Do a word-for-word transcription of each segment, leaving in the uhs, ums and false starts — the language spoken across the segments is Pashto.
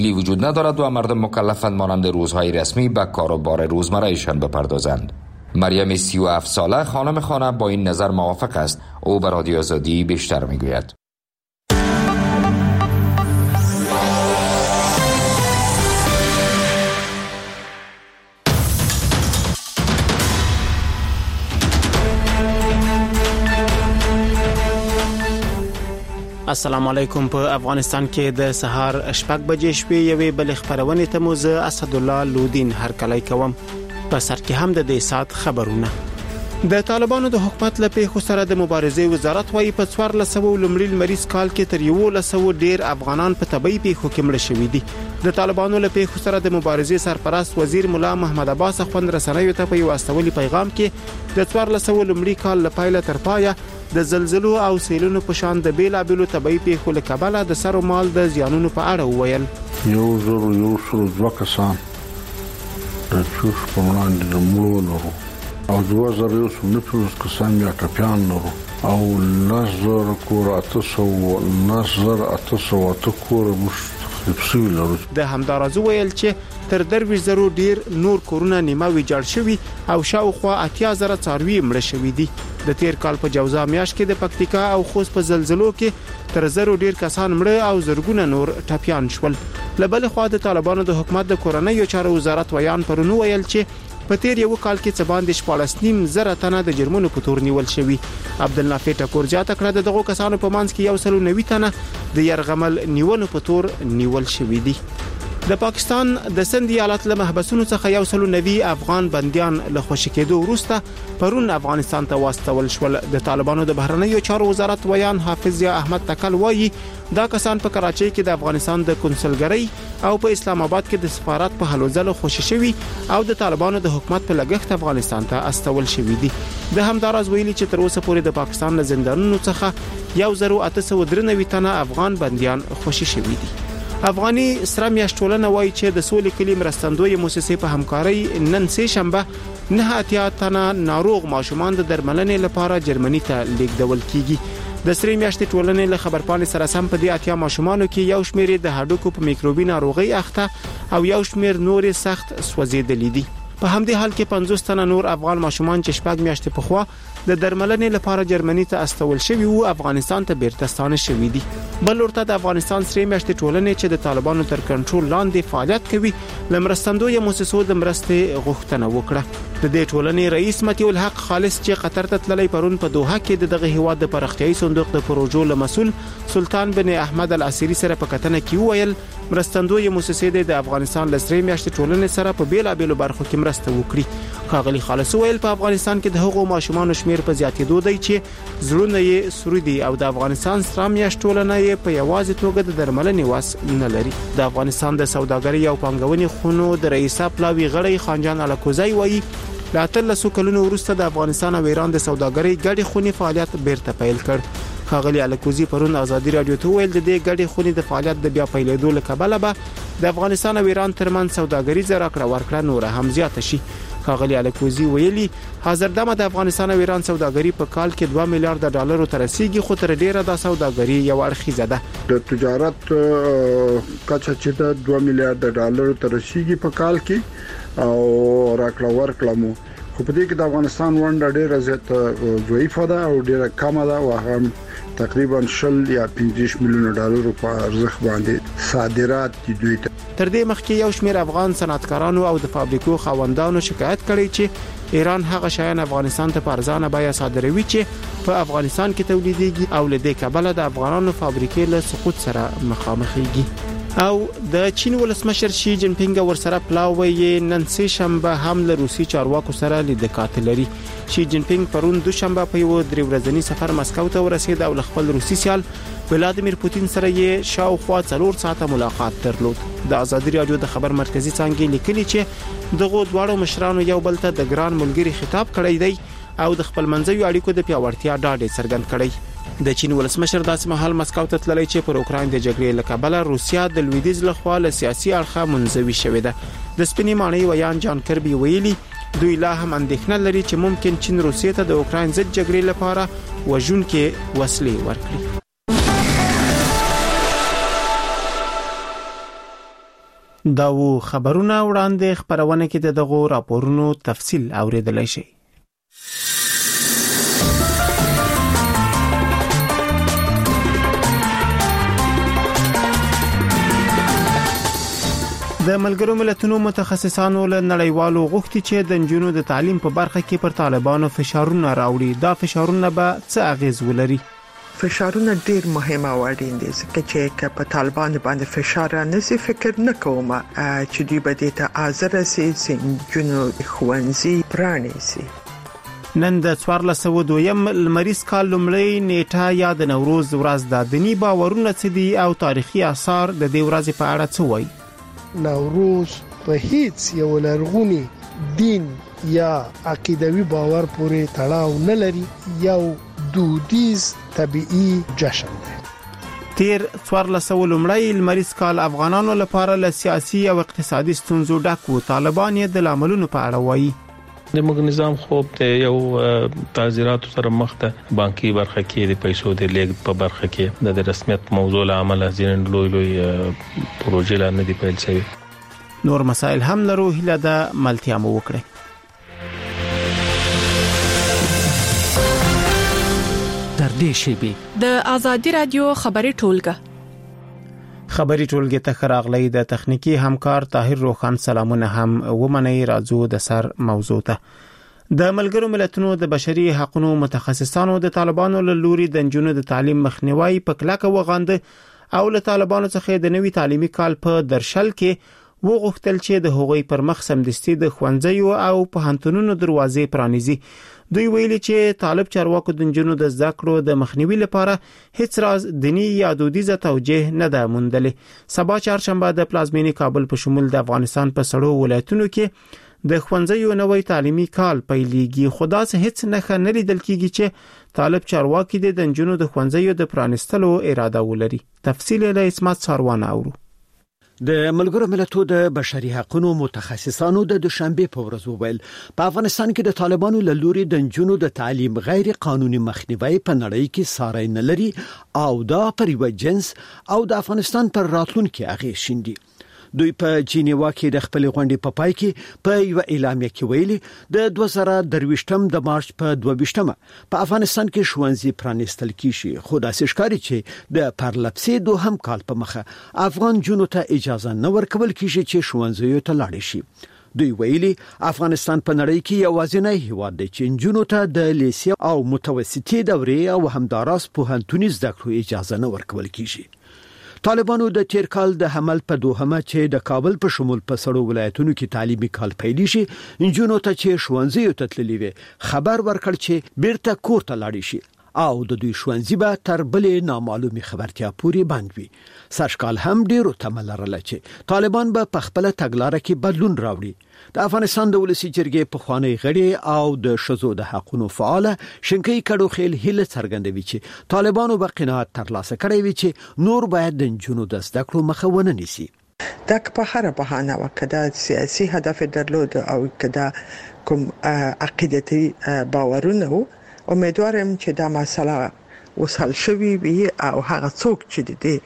وجود ندارد و مردم مکلفند مانند روزهای رسمی به کار و بار روزمرهشان بپردازند. مریم سی و هفت ساله خانم خانه با این نظر موافق است. او به رادیو آزادی بیشتر میگوید. السلام علیکم. په افغانستان کې د سهار شپږ بجې شپې یوې بل خبرونه ته مو زه اسدالله لودین هر کلی کوم. په سر کې هم د دې سات خبرونه. د طالبانو د حکومت لپاره خو سره د مبارزې وزارت وايي په څوار لسو لمړي مریض کال کې تر یو لسو ډیر افغانان په طبي پیښو کې مړ شوي دي. د طالبانو لپاره خو سره د مبارزې سرپرست وزیر مولا محمد عباس خوند رسنیو ته په یو استولي پیغام کې د څوار لسو لمړي کال لپاره تر پایه د زلزلو او سیلونو په شان د بیلابلو طبي پیښو له کبله د سر او مال د زیانونو په اړه وویل. یو زر یو سل دوه کسان د چوش په وړاندې د مړو لرو او دوه زر یو سل نهه کسان یا ټپیان لرو او نظر کور اته سو نظر اته سو اته کور مستخلص لرو. د همدارازو ویل چې تر درویش زرو ډیر نور کورونه نیمه ویجاړ شوي او شاوخوا اتیا زره څاروي مړه شوي دي. د تیر کال په جوزا میاشت کې د پکتیکا او خوست په زلزلو کې تر زرو ډیر کسان مړه او زرګونه نور ټپیان شول. لبل خو د طالبانو د حکومت د کورنۍ چارو وزارت ویان پرونو ویل چې په تیر یو کال کې څه باندې شپږ نیم زره تنه د جرمونو په تور نیول شوی. عبدالنافع ټکور جاته کړه دغه کسانو په منځ کې یو سل نوي تنه د يرغمل نیولو په تور نیول شوی دي. د پاکستان د سند ایالت له محبسونو څخه یو سل نوي افغان بنديان له خوشی کېدو وروسته پرون افغانستان ته واستول شول. د طالبانو د بهرنیو چارو وزارت ویان حافظ یا احمد تکل وایي دا کسان په کراچۍ کې د افغانستان د کنسولګرۍ او په اسلام آباد کې د سفارت په هلو ځلو خوشی شوي او د طالبانو د حکومت په لګښت افغانستان ته استول شوي دي. د همداراز ویلي چې تر اوسه پورې د پاکستان له زندانونو څخه یو زر اته سوه درې نوي تنه افغان بنديان خوشی شوي دي. افغاني سره میاشتولنه وایي چې د سولې کلی مرستندوی موسسې په همکارۍ نن سه شنبه نه اتیا تنه ناروغ ماشومان د درملنې لپاره جرمني ته لیږدول کیږي. د سری میاشتې ټولنې له خبرپاڼې سره سم په دې اتیا ماشومانو کې یو شمېر د هډوکو په میکروبي ناروغي اخته او یو شمېر نور سخت سوځېدلې دي. په همدې حال کې پنځوس تنه نور افغان ماشومان چې شپږ میاشتې په خوا د درملنې لپاره جرمني ته استول شوی او افغانستان ته بیرته ستانه شوی دي. بل ورته د افغانستان سری میاشتې ټولنې چې د طالبانو تر کنټرول لاندې فعالیت کوي لمرستندوی موسسو د مرستې غوښتنه وکړه. د دې ټولنې رئیس متي الحق خالص چې قطر ته تللی پرون په دوحه کې د دغه هیواد د پرختیايي صندوق د پروژو مسؤل سلطان بن احمد العسيري سره په کتنه کې ویل مرستندوی موسسې د افغانستان لسری میاشتې ټولنې سره په بیلا بیلو برخو کې مرسته وکړي. خاغلی خالص ویل په افغانستان کې د هغو ماشومان شمیر په زیاتېدو دی چې زړونه یې سرودي او د افغانستان سره میاشت ټولنه یې په یوازې توګه د درملنې واس نه لري. د افغانستان د سوداګرۍ او پانګونې خونو د رئیس پلاوی غړی خانجان الکوزی وایي لا تلسو کلونو وروسته د افغانستان او ایران د سوداګرۍ ګډې خونې فعالیت بیرته پیل کړ. خاغلی الکوزی پرون آزادي رادیو ته ویل د دې ګډې خونې د فعالیت د بیا پیلېدو لکبله به د افغانستان او ایران ترمن سوداګریزه راکړه ورکړه نور هم زیاته شي. خاغلی الکوزی ویلي حاضر دمه د افغانستان او ایران سوداګري په کال کې دوه میلیارډ ډالر ته رسیدي خو تر ډیره د سوداګري یو اړخیزه ده. د تجارت کچه چې د دوه میلیارډ ډالر ته رسیدي په کال کې او راکړه ورکړه مو خو په دې کې د افغانستان ونډه ډیره زیاته ضعیفه ده او ډیره کمه ده او هم تقریبا شل یا پنځه میلیون ډالر په ارزښت باندې صادرات دي دوی ته. تر دې مخکې یو شمېر افغان صنعتکارانو او د فابریکو خاوندانو شکایت کړی چې ایران هغه شیان افغانستان ته په ارزانه بیه صادروي چې په افغانستان کې تولیدېږي او له دې کبله د افغانانو فابریکې له سقوط سره مخامخېږي. او د چین ولسمشر شي جین پینګ ورسره پلاوی نن سه شنبه هم له روسي چارواکو سره لیدکات لري. شي جین پینګ پرون دوشنبه په یو درې ورځنی سفر مسکو ته ورسید او خپل روسي سیال ولادیمیر پوتین سره یې شاوخوا څلور ساعته ملاقات درلود. د آزادي رادیو د خبر مرکزی څنګه لیکلي چې دغه دواړو مشرانو یو بل ته د ګران ملګری خطاب کړی دی او د خپل منځوي اړیکو د پیاوړتیا ډاډ څرګند کړی. د چین ولسمشر داسې مهال مسکو ته تللی چې پر اوکراین د جګړې له کبله روسیا د لویدیځ لخوا له سیاسي اړخه منزوي شوې ده. د سپینې ماڼۍ ویان جان کربي ویلي دوی لا هم اندېښنه لري چې ممکن چین روسیې ته د اوکراین ضد جګړې لپاره وژونکې وسلې ورکړي. دا و خبرونه وړاندې خبرونه کې د دغو راپورونو تفصیل اوریدلای شئ. د ملګرو ملتونو متخصصانو له نړیوالو غوښتي چې د نجونو د تعلیم په برخه کې پر طالبانو فشارونه راوړي. دا فشارونه به څه اغیز ولري؟ فشارونه ډیر مهمه او اړین دي ځکه چې په طالبان باندې فشار نه سي فکر نه کوم چې دوی به د ازره سي نجونو خوانزي پرانی سي. نن د څوارلس سوه دویم لمریز کال لومړی نیټه یا د نوروز ورځ ده. دیني باورونه څه دي او تاریخي آثار د دې ورځې په اړه څه وایي؟ نوروز په هیڅ یو لرغونی دین یا عقیدوي باور پورې تړاو نه لري، یو دودیز طبيعي جشن دی. تیر څوارلس سوه لومړی لمریز کال افغانانو لپاره له سیاسي او اقتصادي ستونزو ډک و. طالبان یې د لاملونو په اړه وایي. د موږ نظام خوب ته یو تعزیرات سره مخ ته بانکي برخه کې د پیسو د لیږد په برخه کې د رسمیت موضوع عمل ځین لوی لوی پروژې لا نه دی پیل شوی. نور مسائل هم لرو، هله د ملتیا مو وکړي. در دې شیبه د آزادی رادیو خبري ټولګه خبري ټولګه ته خراغلی د تخنیکی همکار طاهر روخان سلامونه هم ومني. راځو د سر موضوع ته. د ملګرو ملتونو د بشري حقوقو متخصصانو د طالبانو له لوري د نجونو د تعلیم مخنیوي په کلکه وغانده او له طالبانو څخه د نوي تعلیمي کال په درشل کې وغوښتل چې د هغوی پر مخ سمدستي د خوندزیو او پوهنتونونو دروازې پرانیزي. دوی ویلي چې طالب چارواکو د نجونو د زده کړو د مخنیوي لپاره هیڅ راز دینی یا دودیزه توجیه نه ده موندلې. سبا چهارشنبه د پلازمینې کابل په شمول د افغانستان په سړو ولایتونو کې د خوندزیو نوې تعلیمي کال پیلېږي. خدا سه هیڅ نه نه لیدل کیږي چې طالب چارواکي د نجونو د خوندزیو د پرانستلو اراده ولري. تفصیل له اسمت ساروان اورو. د ملګرو ملتونو د بشري حقوقو متخصصانو د دوشنبه په ورځ وویل په افغانستان کې د طالبانو له لوري د نجونو د تعلیم غیر قانوني مخنیوي په نړۍ کې ساري نه لري او دا پر یو جنس او د افغانستان پر راتلونکي اغیز شیندي. دوی په جنیوا کې د خپل غونډې په پای کې په یو اعلامیه کې ویلي د دوه زره درویشتم د مارچ په دوه ویشتمه په افغانستان کې شوونځي پرانستل کیږي. خو د سشکاري چې د پرلپسې دوهم کال په مخه افغان جنونو ته اجازه نه ورکول کیږي چې شوونځي ته لاړ شي. دوی ویلي افغانستان په نړۍ کې یوازینی هیواد دی چې جنونو ته د لیسې او متوسطې دورې او همداراز پوهنتوني زده کړو اجازه نه ورکول کیږي. طالبانو د تیر کال د حمل په دوهمه چې د کابل په شمول په سړو ولایتونو کې تعلیمي کال پیل شي انجونو ته چې شوونځي ته تللي وي خبر ورکړ چې بیرته کور ته لاړ شي او د دوی شوونځي به تر بلې نامعلومي خبرتیا پوري بند وي. سرشکال هم ډیرو تمل لرله چې طالبان به په خپل تګلارې کې بدلون راوړي. د افغانستان د ولسی جرګې په خوانی غړي او د شذو د حقوقو فعال شنکي کډو خیل هله څرګندوي چې طالبانو به قناعت ترلاسه کړی وي چې نور باید د جنونو د زده کړو مخه ونه نیسي. دا په هر بهانه وکړه سیاسي هدف درلود او کدا کوم عقیدتي باورونه امیدوارم چې دا مسله وصل شوي وي او هغه څوک چې دي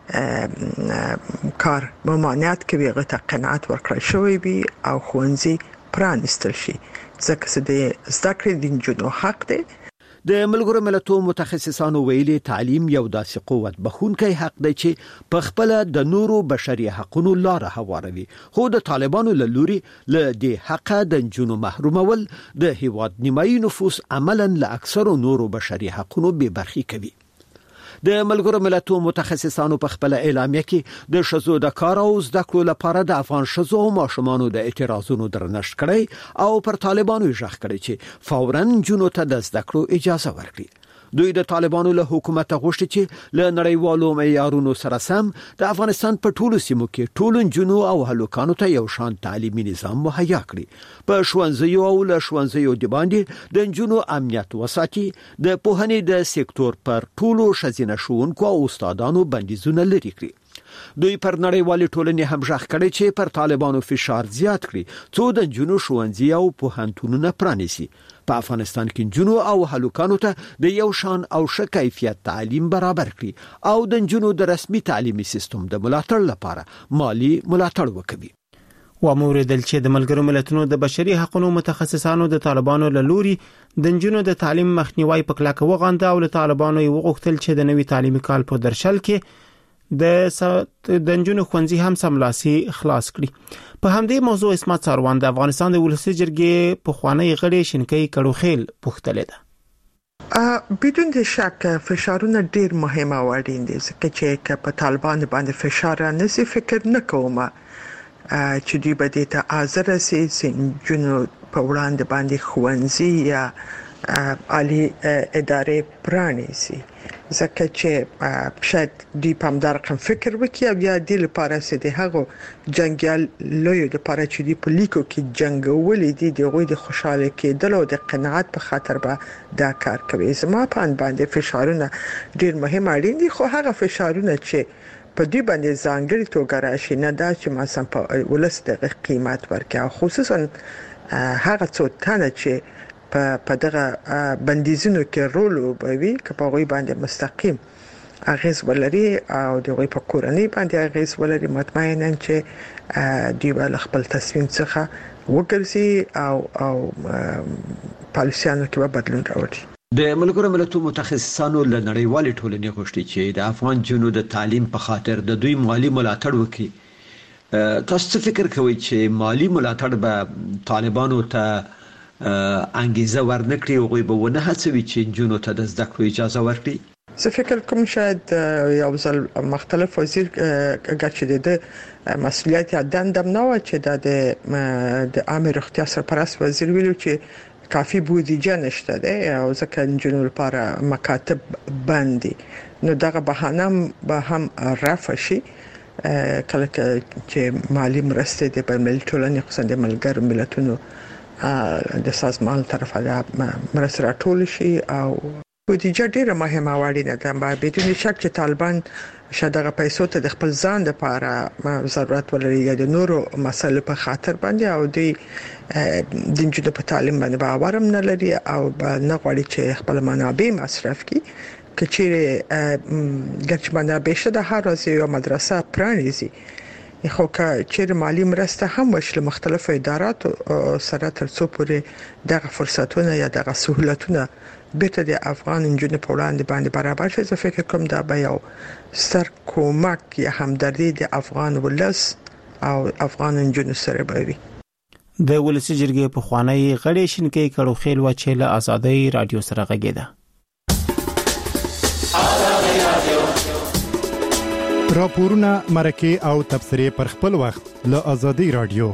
کار ممانعت کوي غته قناعت ورکړل شوی وي او خوانزي پرانستل شي ځکه چې د زده کړې د نجونو حق دی. د ملګرو ملتونو متخصصانو ویلي تعلیم یو داسې قوت بخونکی حق دی چې په خپل د نورو بشري حقوقو لار هواروي. خو د طالبانو له لوري له دې حق د نجونو محرومول د هیواد نیمایي نفوس عملاً له اکثر نورو بشري حقوقو به برخي کوي. د ملګرو ملتونو متخصصانو په خپل اعلامیه کې د شذو د کار او زده کړو لپاره د افغان شذو او ماشومانو د اعتراضونو درنښت کړي او پر طالبانو ژغ کړي چې فوراً جنونو ته د زده کړو اجازه ورکړي. دوی د طالبانو له حکومت غوښتي چې له نړیوالو معیارونو سره سم د افغانستان په ټولو سیمو کې ټول جنونو او هلوکانو ته یو شان تعلیمي نظام مهیا کړي. په شوونځیو او له شوونځیو د باندې د جنونو امنیت وساتي. د پوهنې د سکتور پر ټولو شزینه شوونکو او استادانو بندیزونه لري کړی. دوی پر نړیوالې ټولنې هم ژغ کړی چې پر طالبانو فشار زیات کړي څو د جنو ښوونځي او پوهنتونونه پرانیسي. په افغانستان کې جنو او هلوکانو ته د یو شان او ښه کیفیت تعلیم برابر کړي او د جنو د رسمي تعلیمي سیستم د ملاتړ لپاره مالی ملاتړ وکړي. و موریدل چې د ملګرو ملتونو د بشري حقوقو متخصصانو د طالبانو له لوري د جنو د تعلیم مخنیوي په کلکه وغانده او له طالبانو یې وغوښتل چې د نوي تعلیمي کال په درشل کې د د جنو ښوونځي هم سملاسي خلاص کړي. په همدې موضوع اسمت ساروان د افغانستان د ولسي جرګې په خوانی غړي شینکۍ کړوخیل پوښتنه ده. بدون د شک فشارونه ډیر مهمه او اړین دي ځکه چې په طالبان باندې فشار نه سي فکر نه کوم چې دوی به د حاضر سي جنو په وړاندې باندې خوانزي یا عالی ادارې پرانیسي ځکه چې شاید دوی په همدار رقم فکر وکړي او یا د لپاره سي د هغو جنگیال لوی د لپاره چې دوی په لیکو کې جنگولې دي د غوي د خوشاله کېدل او د قناعت په خاطر به دا کار کوي. زما په ان باندې فشارونه ډیر مهم اړین دي خو هغه فشارونه چې په دې باندې ځانګړي توګه راشي نه دا چې ما سم په ولست د قیمت ورکړي خصوصا هغه څو تنه چې په په دغه بندیزونو کې رول وبوي چې په غوي باندې مستقیم اغیز ولري او د غوي په کورنۍ باندې اغیز ولري مطمئنا چې دوی بل خپل تصمیم څخه وګرځي او او پالیسیانو کې بدلون راوړي. د ملګرو ملتونو متخصصانو له نړیوالې ټولنې غوښتي چې د افغان جنو د تعلیم په خاطر د دوی مالی ملاتړ وکړي. تاسو فکر کوئ چې مالی ملاتړ به طالبانو ته انګیزه ورنکړي او غوي به ونه هڅوي چې جنو ته د زده کړو اجازه ورکړي؟ زه فکر کوم شاید یو ځل مختلف وزیر ګچې د مسؤلیت دندم نه و چې د د عامه روغتیا سرپرست وزیر ویلو چې کافي بودیجه نشته ده او ځکه جنو لپاره مکاتب باندې نو دغه بهانه به هم رفع شي کله چې مالی مرسته د بین‌المللي ټولنې خصوصا د ملګرو ملتونو د سازمان طرفه مرسته راټول شي او بودیجه ډیره مهمه وړینه ده. بدون شک چې طالبان شاید هغه پیسو ته د خپل ځان لپاره ضرورت ولري یا د نورو مسایلو په خاطر باندې او د دنجو په تعلیم باندې باور هم نه لري او نه غواړي چې خپل منابع مصرف کړي کچېره ګرچ منابع شته د هر ورځ یو مدرسه پرانیزي خو چې مالی مرسته هم وشله مختلفو اداراتو سره ترڅو پورې دغه فرصتونه یا دغه سہولتونه بیت د افغان انجن په وړاندې باندې برابر شي. زه فکر کوم دا به یو ستر کومک یا همدردي د افغان ولس او افغان انجن سره به وي. د ولسی جرګې په خوانی غړي شینکۍ کړوخیل و چې له آزادۍ رادیو سره غږیده. راپورونه مرکه او تبصرې پر خپل وخت له آزادۍ رادیو.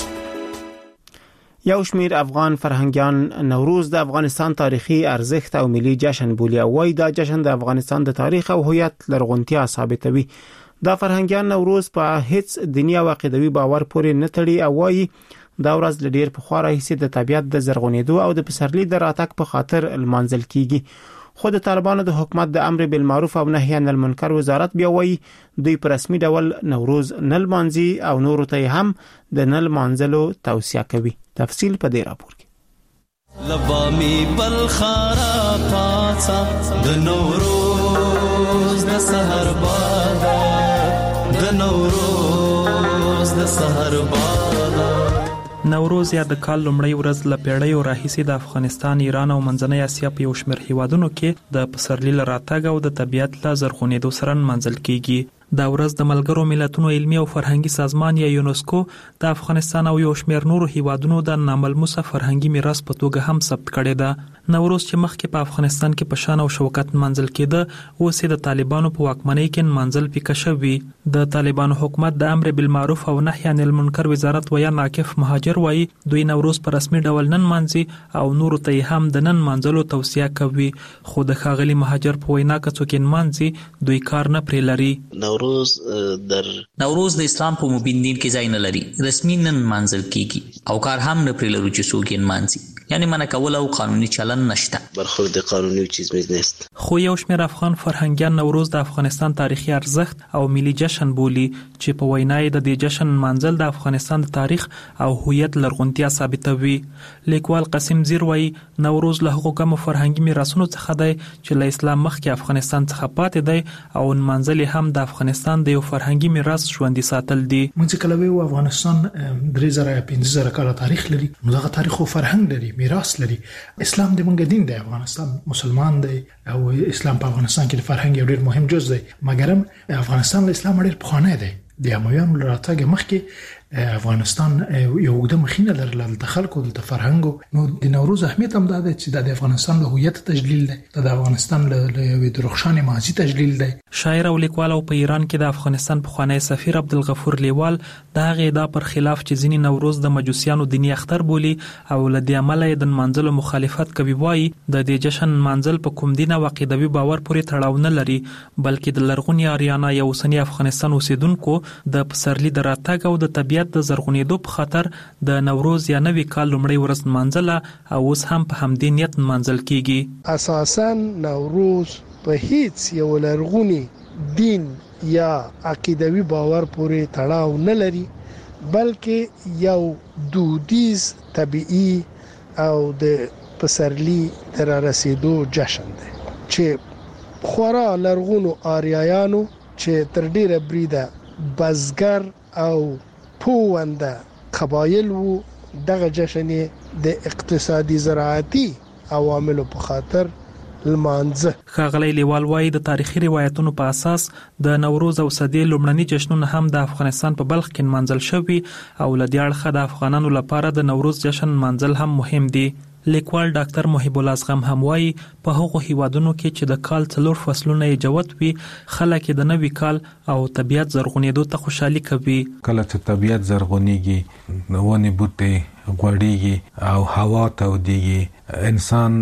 یو شمیر افغان فرهنګیان نوروز د افغانستان تاریخي ارزښت او ملي جشن بولي او وايي دا جشن د افغانستان د تاریخ او هویت لرغونتیا ثابتوي. دا فرهنګیان نوروز په هیڅ دیني او عقیدوي باور پورې نه تړي او وايي دا ورځ د ډیر په خورا حصے د طبيعت د زرغونېدو او د پسرلي د راتګ په خاطر المنزل کیږي. خو د طالبانو د حکومت د امر بالمعروف او نهي عن المنکر وزارت بیا وایي دوی په رسمي ډول نوروز نل مانځي او نور ته هم د نل مانځلو توصیه کوي. تفصیل په دې راپور کې. لبامي بلخارا پاڅا د نوروز د سحر باد د نوروز د سحر باد. نوروز یا د کال لومړی ورځ له پیړیو راهیسې د افغانستان، ایران او منځنۍ اسیا په یو شمېر هیوادونو کې د پسرلي له راتګ او د طبیعت له زرغونېدو سره نمانځل کیږي. دا ورځ د ملګرو ملتونو علمي او فرهنګي سازمان یا یونسکو د افغانستان او یو شمېر نورو هیوادونو د ناملموسه فرهنګي میراث په توګه هم ثبت کړې ده. نوروز چې مخکې په افغانستان کې په شان او شوکت منځل کېده اوس د طالبانو په واکمنۍ کې منځل پکې شوی. د طالبانو حکومت د امر بالمعروف او نهي عن المنکر وزارت ویان عاکف مهاجر وایي دوی نوروز په رسمي ډول نن مانځي او نور ته هم د نن مانځلو توصیه کوي. خو د ښاغلي مهاجر په وینا کې څوک مانځي دوی کار نه پرې لري. نوروز در نوروز د اسلام په مبین دین کې ځای نه لري، رسمي نن منځل کیږي او کار هم نه پرې لرو چې څوک یې مانځي، یعنی منع کول او قانوني چلن نشته، برخورد قانوني چیز میز نیست. خو یو شمېر افغان فرهنګیان نوروز د افغانستان تاریخي ارزښت او ملي جشن بولي چې په وینای د دې جشن منځل د افغانستان د تاریخ او هویت لرغونتیا ثابتوي. لیکوال قاسم زیر وایي نوروز له هغو کمو فرهنګي میراثونو څخه دی چې له اسلام مخکې افغانستان څخه پاتې دی او منځل هم د افغانستان د یو فرهنګي میراث ژوندي ساتل دي. موږ کله ویو افغانستان درې زره یا پنځه زره کاله تاریخ لري، نو دغه تاریخ او فرهنګ لري، میراث لري. اسلام د موږ دین دی، افغانستان مسلمان دی او اسلام په افغانستان کې د فرهنګ یو ډېر مهم جز دی، مګر افغانستان له اسلام ډېر پخوانی دی. د امویانو له راتګ مخکې افغانستان یو اوږده مخینه لرله، دلته خلکو دلته فرهنګ. نو د نوروز اهمیت هم دا دی چې د افغانستان له هویت تجلیل دی، د افغانستان له یوې درخشانې ماضي تجلیل دی. شاعر او لیکوال او په ایران کې د افغانستان پخوانی سفیر عبدالغفور لیوال د هغې ادعا پر خلاف چې ځینې نوروز د مجوسیانو دیني اختر بولي او له دې امله یې د نمانځلو مخالفت کوي، وایي د دې جشن نمانځل په کوم دین او عقیدوي باور پورې تړاو نه لري، بلکې د لرغوني آریانا یا اوسني افغانستان اوسیدونکو د پسرلي د راتګ او د طبیعت د زرغونېدو په خاطر د نوروز یا نوي کال لومړۍ ورځ نمانځله او اوس هم په همدې نیت نمانځل کیږي. اساساً نوروز په هیڅ یو لرغوني دین یا عقیدوي باور پورې تړاو نه لري، بلکې یو دودیز طبيعي او د پسرلي تر رسیدو جشن دی چې خورا لرغونو آریایانو چې تر ډیره بریده بزګر او پوونده قبایل وو، دغه جشن د اقتصادي زراعتي عواملو په خاطر لمانځه. ښاغلی لیوال وایي د تاریخي روایتونو په اساس د نوروز او صدې لومړني جشنونه هم د افغانستان په بلخ کې نمانځل شوي او له دې اړخه د افغانانو لپاره د نوروز جشن نمانځل هم مهم دي. لیکوال ډاکټر محب الله زغم هم وایي په هغو هیوادونو کې چې د کال څلور فصلونه یې جوت وي، خلک د نوي کال او طبیعت زرغونېدو ته خوشحالي کوي. کله چې طبیعت زرغونېږي، ونې بوټي غوړېږي او هوا تودېږي، انسان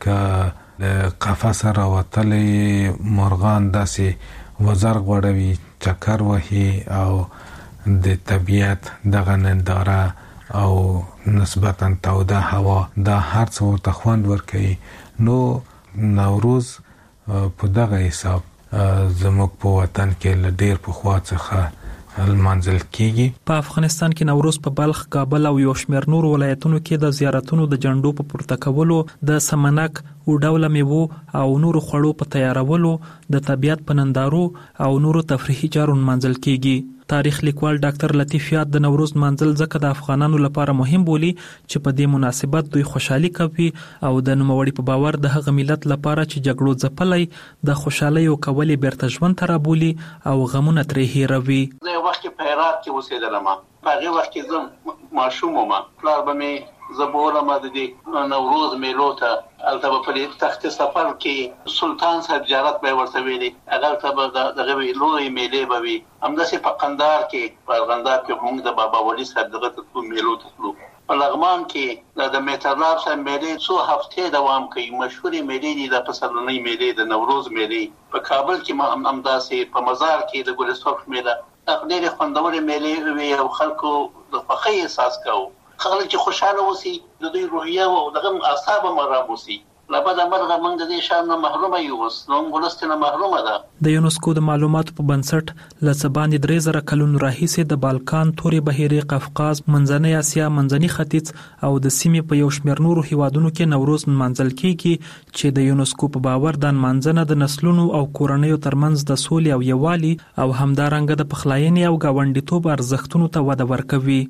لکه قفسه راوتلې مرغان داسې وزر غوړوي، چکر وهي او د طبیعت دغه ننداره او نسبتاً توده هوا دا هر څه ورته خوند ورکوي. نو نوروز په دغه حساب زموږ په وطن کې له ډېر پخوا څخه لمانځل کیږي. په افغانستان کې نوروز په بلخ، کابل او یو شمېر نور ولایتونو کې د زیارتونو د جنډو په پورته کولو، د سمنک او ډوله میوو او نورو خوړو په تیارولو، د طبیعت په نندارو او نورو تفریحي چارو نمانځل کیږي. تاریخ لیکوال ډاکټر لطیف یاد د نوروز منځل ځکه د افغانانو لپاره مهم بولي چې په دې مناسبت دوی خوشحالي کوي او د نوموړي په باور د هغه ملت لپاره چې جګړو ځپلی د خوشحالۍ او کولې بیرته ژوند ته رابولي او غمونه ترې هیروي. زه یو وخت په هرات کې اوسېدلم، په هغې وخت کې زه ماشوم وم، پلار به مې زه بولم د دې نوروز میلو ته، هلته به په تخت سفر کې سلطان صاحب زیارت به یې ورته ویلي، هغلته به دغه لویې میلې به وي. همداسې په قندار کې په ارغنداب کې موږ د بابا ولي صاحب دغه ته تلو، میلو ته تلو. په لغمان کې د میترلاب صاحب میلې څو هفتې دوام کوي، مشهورې میلې دي د پسرلنۍ میلې، د نوروز میلې. په کابل کې هم همداسې په مزار کې د ګل سرخ میله، ډېرې خوندورې میلې وي او خلکو د خوښۍ احساس کوو. خلک چې خوشاله اوسي، د دوی روحیه او دغه اعصاب هم ارام اوسي. لبدا مرغه موږ د دې شان نه محرومه یو، اوس نو موږ ولست نه محرومه ده. د یونسکو د معلوماتو په بنسټ له څه باندې درې زره کلونو راهیسې د بالکان، تورې بحیرې، قفقاز، منځنۍ اسیا، منځني ختیځ او د سیمې په یو شمېر نورو هیوادونو کې نوروز نمانځل کیږي چې د یونسکو په باور د نمانځنه د نسلونو او کورنیو ترمنځ د سولې او یووالي او همدارنګه د پخلاینې او ګاونډیتوب ارزښتونو ته وده ورکوي.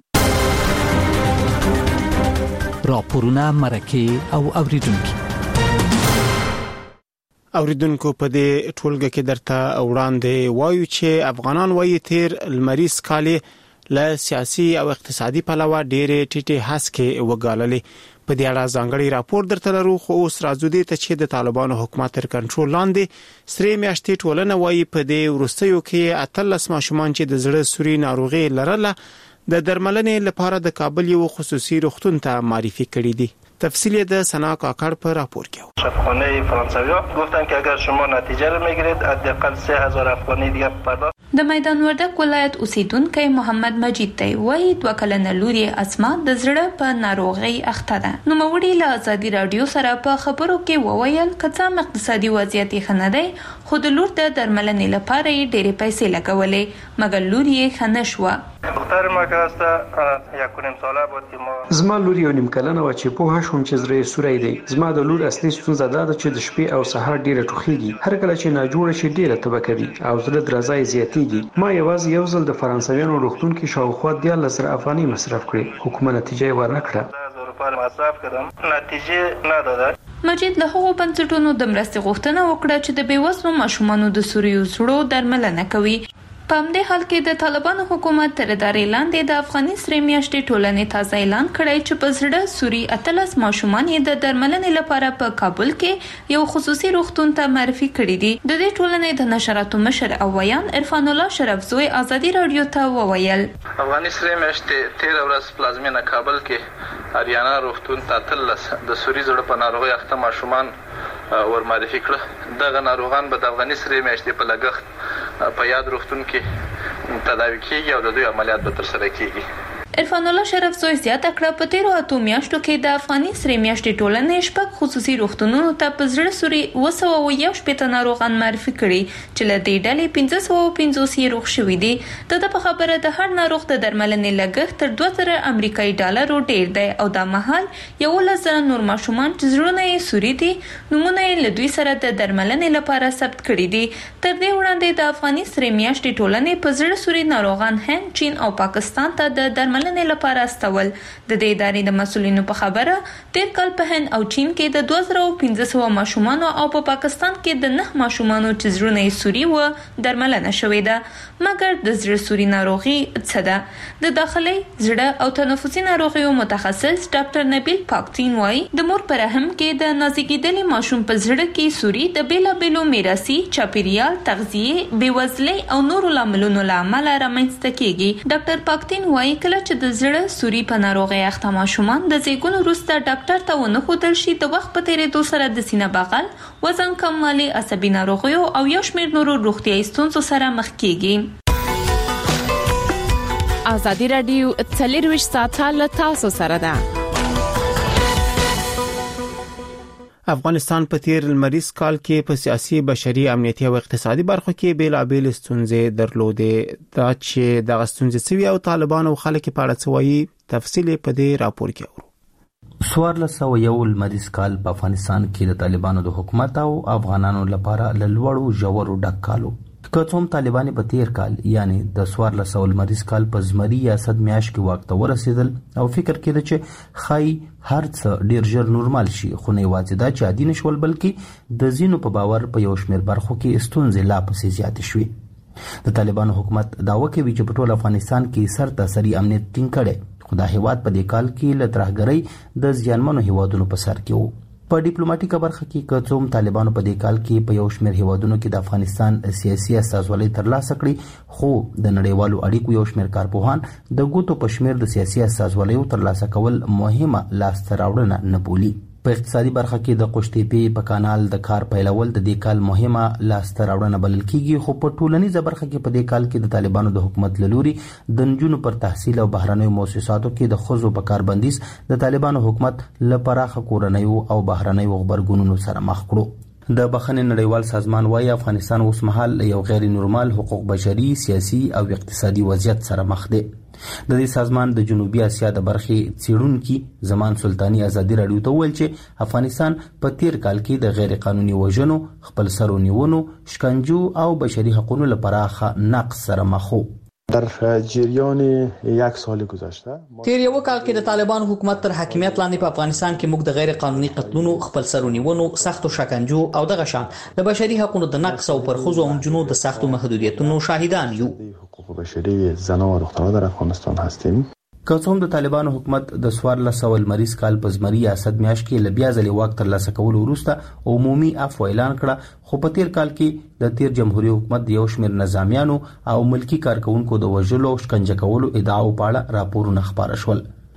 راپورونه، مرکې او اوریدونکو اوریدونکو په دې ټولګه کې درته وړاندې وایو چې افغانان وایي تیر لمریز کال له سیاسي او اقتصادي پلوه ډېرې ټیټې هڅې وګاللې. په دې اړه ځانګړی راپور درته لرو، خو اوس راځو دې ته چې د طالبانو حکومت تر کنټرول لاندې سرې میاشتې ټولنه وایي په دې وروستیو کې اتلس ماشومان چې د زړه سوري ناروغي لرله د درملنې لپاره د کابل یو خصوصي روغتون ته معرفي کړي دي. تفصیل د سنا کاکړ په راپور کې. شفاخانه فرانسوی گفتن که اگر شما نتیجه رو میگیرید حداقل سه هزار افغانی دیگه پرداخت. د میدان وردک ولایت اوسیدونکو محمد مجید دی وایي دوه کلنه لوري اسما د زړه په ناروغي اخته ده. نو موري له ازادي رادیو سره په خبرو کې وویل کڅه اقتصادي وضعیت خنه دی خو د لور د درملنې لپاره یې ډېرې پیسې لګولې مګر لور یې خنه شو. دختر ما که است یک و نیم ساله بود که ما زما لور یو نیم کلنه و چې په هښوم چې زړه سوري دی. زما د لور اصلي ستونزه دا ده چې د شپې او سهار ډیره ټوخیږي. هر کله چې ناجوړه شي ډیره تبه کوي او زړه درزای زیاتیږي. ما یوازې یو ځل د فرانسویانو روغتون کې شاوخوا دیارلس زره افغانۍ مصرف کړې خو کومه نتیجه یې ورنکړه. مصرف کردم نتیجه نداده. مجید له هغو بنسټونو د مرستې غوښتنه وکړه چې د بېوزلو ماشومانو د سوریو زړو درملنه کوي. په همدې حال کې د طالبانو حکومت تر ادارې لاندې د افغاني سرې میاشتې ټولنې تازه اعلان کړی چې په زړه سوري اتلس ماشومان یې د درملنې لپاره په کابل کې یو خصوصي روغتون ته معرفي کړي دي. د دې ټولنې د نشراتو مشر او ویان عرفان الله شرفزوی ازادي رادیو ته وویل افغاني سرې میاشتې تیر ورځ پلازمینه کابل کې اریانا روغتون ته اتلس د سوري زړه په ناروغي اخته ماشومان ور معرفي کړه. دغه ناروغان به د افغاني سرې میاشتې په لګښت په یاد روغتون کې تداوي کیږي او د دوی عملیات به ترسره کیږي. عرفان الله شرفزوی زیاته کړه په تیرو اتو میاشتو کې د افغاني سرې میاشتې ټولنې شپږ خصوصي روغتونونو ته په زړه سوري اوه سوه او یو شپېته ناروغان معرفي کړي چې له دې ډلې پنځه سوه او پنځوس یې روغ شوي دي. د ده په خبره د هر ناروغ د درملنې لګښت تر دوه زره امریکایي ډالرو ډېر دی او دا مهال یولس زره نور ماشومان چې زړونه یې سوري دي نومونه یې له دوی سره د درملنې لپاره ثبت کړي دي. تر دې وړاندې د افغاني سرې میاشتې ټولنې په زړه سوري ناروغان هند، چین او پاکستان ته د درملنې لپاره استول. د دې ادارې د مسؤلینو په خبره تیر کال په هند او چین کې د دوه زره او پنځه سوه ماشومانو او په پاکستان کې د نه ماشومانو چې زړونه یې سوري و درملنه شوې ده. مګر د زړه سوري ناروغي څه ده؟ د داخلي زړه او تنفسي ناروغیو متخصص ډاکټر نبیل پاکتین وایي د مور په رحم کې د نازکېدلي ماشوم په زړه کې سوري د بیلابیلو میراثي چاپیریال تغذیه بېوزلۍ او نورو لاملونو له امله رامنځته کیږي. ډاکټر پاکتین وایي کله چې د زړه سوري په ناروغي اخته ماشومان د زیږون وروسته ډاکټر ته ونه ښودل شي د وخت په تیریدو سره د سینه بغل، وزن کموالی، عصبي ناروغیو او یو شمېر نورو روغتیایي ستونزو سره مخ کیږي. ازادي رادیو څلرویشت ساعته له تاسو سره ده. افغانستان په تیر لمریز کال کې په سیاسي، بشري، امنیتي او اقتصادي برخو کې بیلابېل ستونزې درلودې. دا چې د ستونزې سوي او طالبان او خلک په اړه څه وایي تفصیل په دې راپور کې اورو. څوارلس سوه یو لمریز کال په افغانستان کې د طالبانو د حکومت او افغانانو لپاره له لوړو ژورو ډک کالو. که څوم طالبان په تیر کال یعنی د څوارلس سوه لمریز کال په زمري یا صد میاشت کې واک ته ورسېدل او فکر کړي چې خای هر څه ډیر ژر نورمال شي، خو نه یوازې دا چې عادي نشول بلکې د ځینو په باور په یو شمېر برخو کې ستونزې لا پسې زیاتې شوې. د طالبانو حکومت دعوه کوي چې په ټول افغانستان کې سرتاسري امنیت ټینګ کړي، خو دا هیواد په دې کال کې له ترهګرۍ د زیانمنو هیوادونو په سر کې و. په ډیپلوماټیکه برخه کې که څوم طالبانو په دې کال کې په یو شمېر هیوادونو کې د افغانستان سیاسي استازولۍ ترلاسه کړي، خو د نړیوالو اړیکو یو شمېر کارپوهان د ګوتو په شمېر د سیاسي استازولیو ترلاسه کول مهمه لاسته راوړنه نه بولي. په اقتصادي برخه کې د قوشتېپې په کانال د کار پیلول د دې کال مهمه لاسته راوړنه بلل کیږي، خو په ټولنیزه برخه کې په دې کال کې د طالبانو د حکومت له لوري د نجونو پر تحصیل او بهرنیو مؤسساتو کې د ښځو په کار بندیز د طالبانو حکومت له پراخه کورنیو او بهرنیو غبرګونونو سره مخ کړو. د بخښنې نړیوال سازمان وايي افغانستان اوس مهال یو غیر نورمال حقوق بشري، سیاسي او اقتصادي وضعیت سره مخ دی. د دې سازمان د جنوبي اسیا د برخې څېړونکي زمان سلطاني ازادي رادیو ته وویل چې افغانستان په تیر کال کې د غیر قانوني وژنو، خپل سرو نیونو، شکنجو او بشري حقوقو لپاره نقص سره مخ و. در جریان یک سال گذشته تیر یو کال کې د طالبان حکومت تر حاکمیت لاندې په افغانستان کې موږ د غیر قانوني قتلونو، خپل سرونیونو، سختو شکنجو او دغه شان د بشري حقوقو د نقص او پر ښځو او نجونو د سختو محدودیتونو شاهدان یو. حقوق بشری زنان و دختران در افغانستان هستیم. که څوم د طالبانو حکومت د څوارلس سوه لمریز کال په زمري یا صد میاشت کې له بیا ځلې واک ترلاسه کولو وروسته عمومي عفو اعلان کړه، خو په تیر کال کې د تیر جمهوریت حکومت د یو شمېر نظامیانو او ملکی کارکونکو د وژلو او شکنجه کولو ادعاو په اړه راپورونه خپاره شول.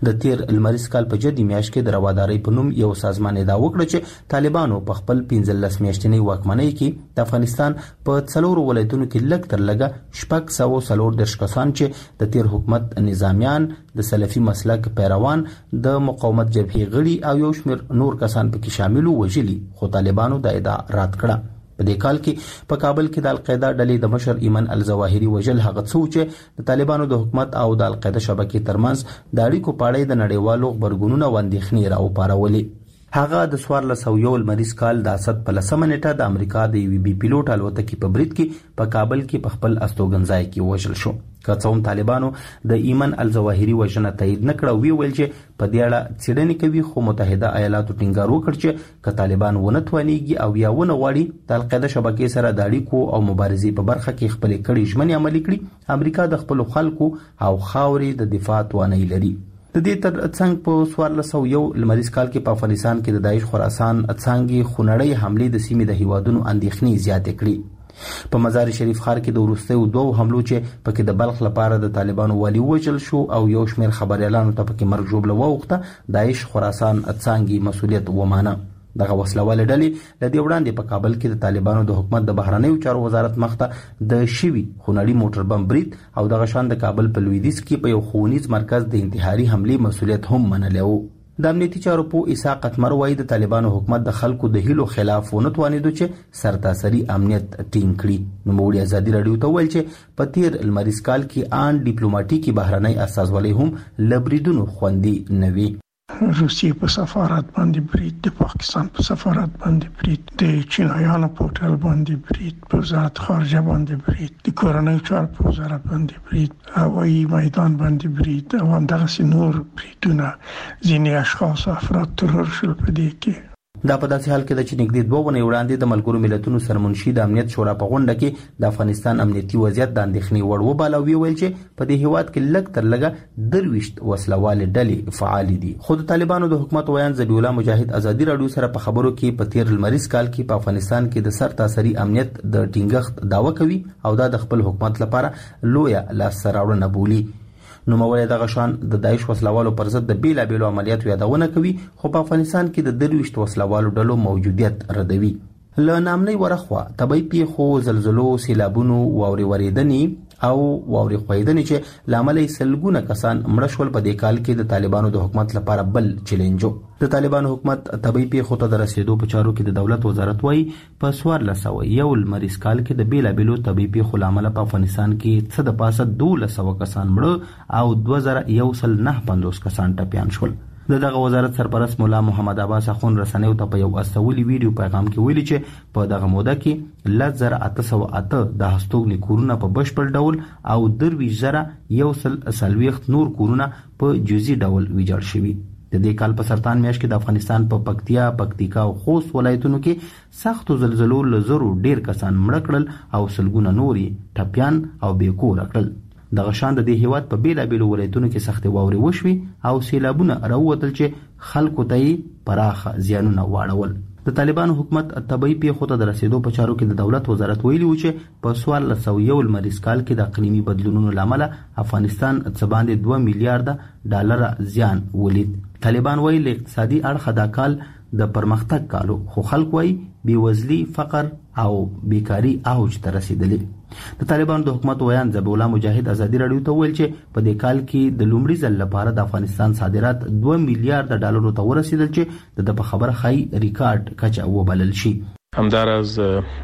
د تیر لمریز کال په جدي میاشت کې د روادارۍ په نوم یو سازمان ادعا وکړه چې طالبانو په خپل پنځلس میاشتنۍ واکمنۍ کې د افغانستان په څلورو ولایتونو کې لږ تر لږه شپږ سوه څلور دېرش کسان چې د تیر حکومت نظامیان، د سلفي مسلک پیروان، د مقاومت جبهې غړي او یو شمېر نور کسان پکې شامل وژلي، خو طالبانو دا ادعا رد کړه. په دې کال کې په کابل کې د القاعده ډلې د مشر ایمن الظواهري وژل هغه څه چې د طالبانو د حکومت او د القاعده شبکې ترمنځ د اړیکو په اړه د نړیوالو خبرګونونو او اندېښنې راوپارولې. هغه د څوارلس سوه یو لمریز کال د اسد په لسمه نیټه د امریکا د یوې بي پیلوټ الوتکې په برید کې په کابل کې په خپل استوګنځای کې وژل شو. که څه هم طالبانو د ایمن الظواهري وژنه تایید نه کړه، وی ویل چې په دې اړه څېړنې کوي، خو متحده ایالاتو ټینګار وکړ چې که طالبان ونه توانېږي او یا ونه غواړي د القاعده شبکې سره د اړیکو او مبارزې په برخه کې خپلې کړې ژمنې عملي کړي، امریکا د خپلو خلکو او خاورې د دفاع توانایي لري. د دې تر څنګ په څوارلس سوه یو لمریز کال کې په افغانستان کې د داعش خراسان څانګې خونړۍ حملې د سیمې د هیوادونو اندېښنې زیاتې کړي. په مزار شریف ښار کې د وروستیو دوو حملو چې پکې د بلخ لپاره د طالبانو والي وژل شو او یو شمېر خبریالانو ته پکې مرګ ژوبله واوښته، داعش خراسان څانګې مسؤلیت ومانه. دغه وسلوالې ډلې له دې وړاندې په کابل کې د طالبانو د حکومت د بهرنیو چارو وزارت مخته د شوي خونړي موټر بم برید او دغه شان د کابل په لویدیځ کې په یو ښوونیز مرکز د انتحاري حملې مسؤلیت هم منلی و. د امنیتي چارو په اسحاق اتمر وایي د طالبانو حکومت د خلکو د هیلو خلاف ونه توانېدو چې سرتاسري امنیت ټینګ کړي. نوموړي ازادي راډیو ته وویل چې په تیر لمریز کال کې ان ډیپلوماټیکي بهرنۍ استازولۍ هم له بریدونو خوندي نه وي. روسیې په سفارت باندې برید، د پاکستان په سفارت باندې برید، د چینایانو په هوټل باندې برید، په وزارت خارجه باندې برید، د کورنیو چارو په وزارت باندې برید، هوایي میدان باندې برید او همدغسې نور بریدونه. ځینې اشخاص افراد ترور شول په دې کې. دا په داسې حال کې ده چې نږدې دوه ونې وړاندې د ملګرو ملتونو سرمنشي د امنیت شورا په غونډه کې د افغانستان امنیتي وضعیت د اندېښنې وړ وباله او ویل چې په دې هیواد کې لږ تر لږه درویشت وسلوالې ډلې فعالې دي. خو د طالبانو د حکومت ویان ذبیح الله مجاهد ازادي راډیو سره په خبرو کې په تیر لمریز کال کې په افغانستان کې د سرتاسري امنیت د ټینګښت دعوه کوي او دا د خپل حکومت لپاره لویه لاسته راوړنه بولي. نوموړی دغه شان د داعش وسلوالو پر ضد د بیلابیلو عملیاتو یادونه کوي، خو په افغانستان کې د درویشت وسلوالو ډلو موجودیت ردوي. له نامنۍ ورخوا طبیعي پیښو، زلزلو، سیلابونو، واورې ورېدنې او واورې ښویدنې چې له امله یې سلګونه کسان مړه شول په دې کال کې د طالبانو د حکومت لپاره بل چیلنج و. د طالبانو حکومت طبیعي پیښو ته د رسیدو په چارو کې د دولت وزارت وایي په څوارلس سوه یو لمریز کال کې د بیلابیلو طبیعي پیښو له امله په افغانستان کې څه د پاسه دولس سوه کسان مړه او دوه زره یو سل نهه پنځوس کسان ټپیان شول. د دغه وزارت سرپرست مولا محمد عباس اخون رسنیو ته په یو استولي ویډیو پیغام کې ویلي چې په دغه موده کې لس زره اته سوه اته د هستوګنې کورونه په بشپړ ډول او درویشت زره یو سل څلوېښت نور کورونه په جزئي ډول ویجاړ شوي. د دې کال په سرطان میاشت کې د افغانستان په پکتیا، پکتیکا او خوست ولایتونو کې سختو زلزلو له زرو ډیر کسان مړه کړل او سلګونه نور ټپیان او بې کوره کړل. دغه شان د دې هیواد په بیلابیلو ولایتونو کې سختې واورې وشوي او سیلابونه راووتل چې خلکو ته یې پراخه زیانونه واړول. د طالبانو حکومت طبیعي پیښو ته د رسیدو په چارو کې د دولت وزارت ویلي و چې په څوارلس سوه یو لمریز کال کې د اقلیمي بدلونونو له امله افغانستان څه باندې دوه میلیارډه ډالره زیان ولید. طالبان وایي له اقتصادي اړخه دا کال د پرمختګ کالو، خو خلک وایي بېوزلي، فقر او بیکاري اوج ته رسیدلې. د طالبانو د حکومت ویان ذبیح الله مجاهد ازادي راډیو ته ویل چې په دې کال کې د لومړي ځل لپاره د افغانستان صادرات دوه میلیارډ ډالرو ته ورسیدل چې د په خبره ښایي ریکارډ کچه وبلل شي. همداراز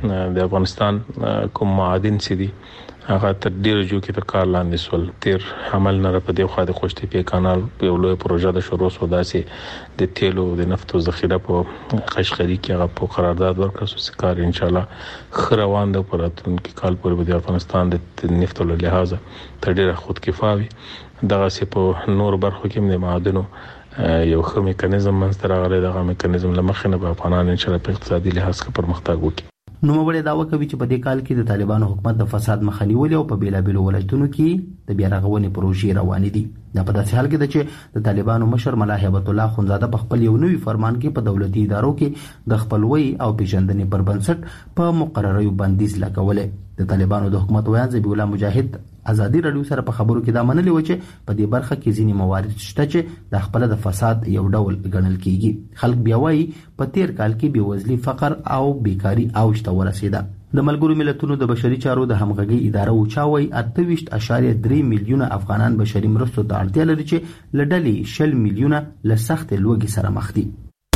د افغانستان کوم معادن چې دي هغه تر ډیرو جو کې تر کار لاندې سول. تیر عمل نه په دې خوا د خوشتي په کانال په لوی پروژه د شروع سو داسې د تیلو د نفتو ذخیره په قشقری کې هغه په قرارداد ورکړ چې کار ان شاء الله خروان د پراتون کې کال پورې د افغانستان د نفتو له لحاظه تر ډیره خود کفایي. دغه سي په نور برخو کې د معادنو یو ښه میکانیزم منځته راغلی. دغه میکانیزم له مخې نه به افغانان ان شاء الله په اقتصادي لحاظ کې پرمختګ وکړي. نوموړی دعوه کوي چې په دې کال کې د طالبانو حکومت د فساد مخه نیولې او په بیلابیلو ولایتونو کې د بیا رغونې پروژې روانې دي. دا په داسې حال کې ده چې د طالبانو مشر ملا هیبت الله خونزاده په خپل یو نوي فرمان کې په دولتي ادارو کې د خپلوۍ او پیژندنې پر بنسټ په مقرریو بندیز لګولې. د طالبانو د حکومت ویان ذبیح الله مجاهد ازادي رادیو سره په خبرو کې دا منلي و چې په دې برخه کې ځینې موارد شته چې د خپل د فساد یو ډول ګڼل کیږي. خلک بیا وایي په تیر کال کې بېوزلي، فقر او بیکاری اوج ته ورسیده. د ملګرو ملتونو د بشري چارو د همغږي اداره اوچاوي اته ویشت اشاریه درې میلیونه افغانان بشري مرستو ته اړتیا لري چې لډلې شل میلیونه له سخت لوږې سره مخ دي.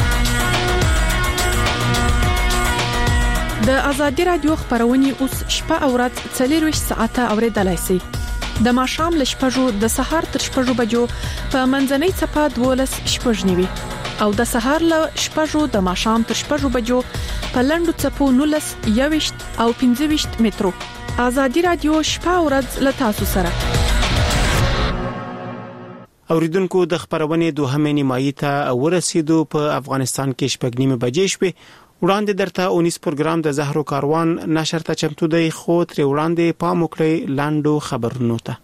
د ازادي رادیو خبرونه اوس شپه او ورځ څلور ساعته اوریدلای شئ. د ماښام ل شپږو د سهار تر شپږو بجو په منځنۍ چپه دولس شپږ نیوي او د سهار ل شپږو د ماښام تر شپږو بجو په لندو چپو نولس یويشت او پنځه ویشت مترو. ازادي رادیو شپه او ورځ ل تاسو سره. اوریدونکو د خبرونه دوهمه نیمایي ته ورسېدو. په افغانستان کې شپږ نیمه بجې شپه وړاندې درته اونیس پروګرام د زهرو کاروان نشر ته چمتو دی، خو تر وړاندې پام وکړئ لاندو خبرونو ته.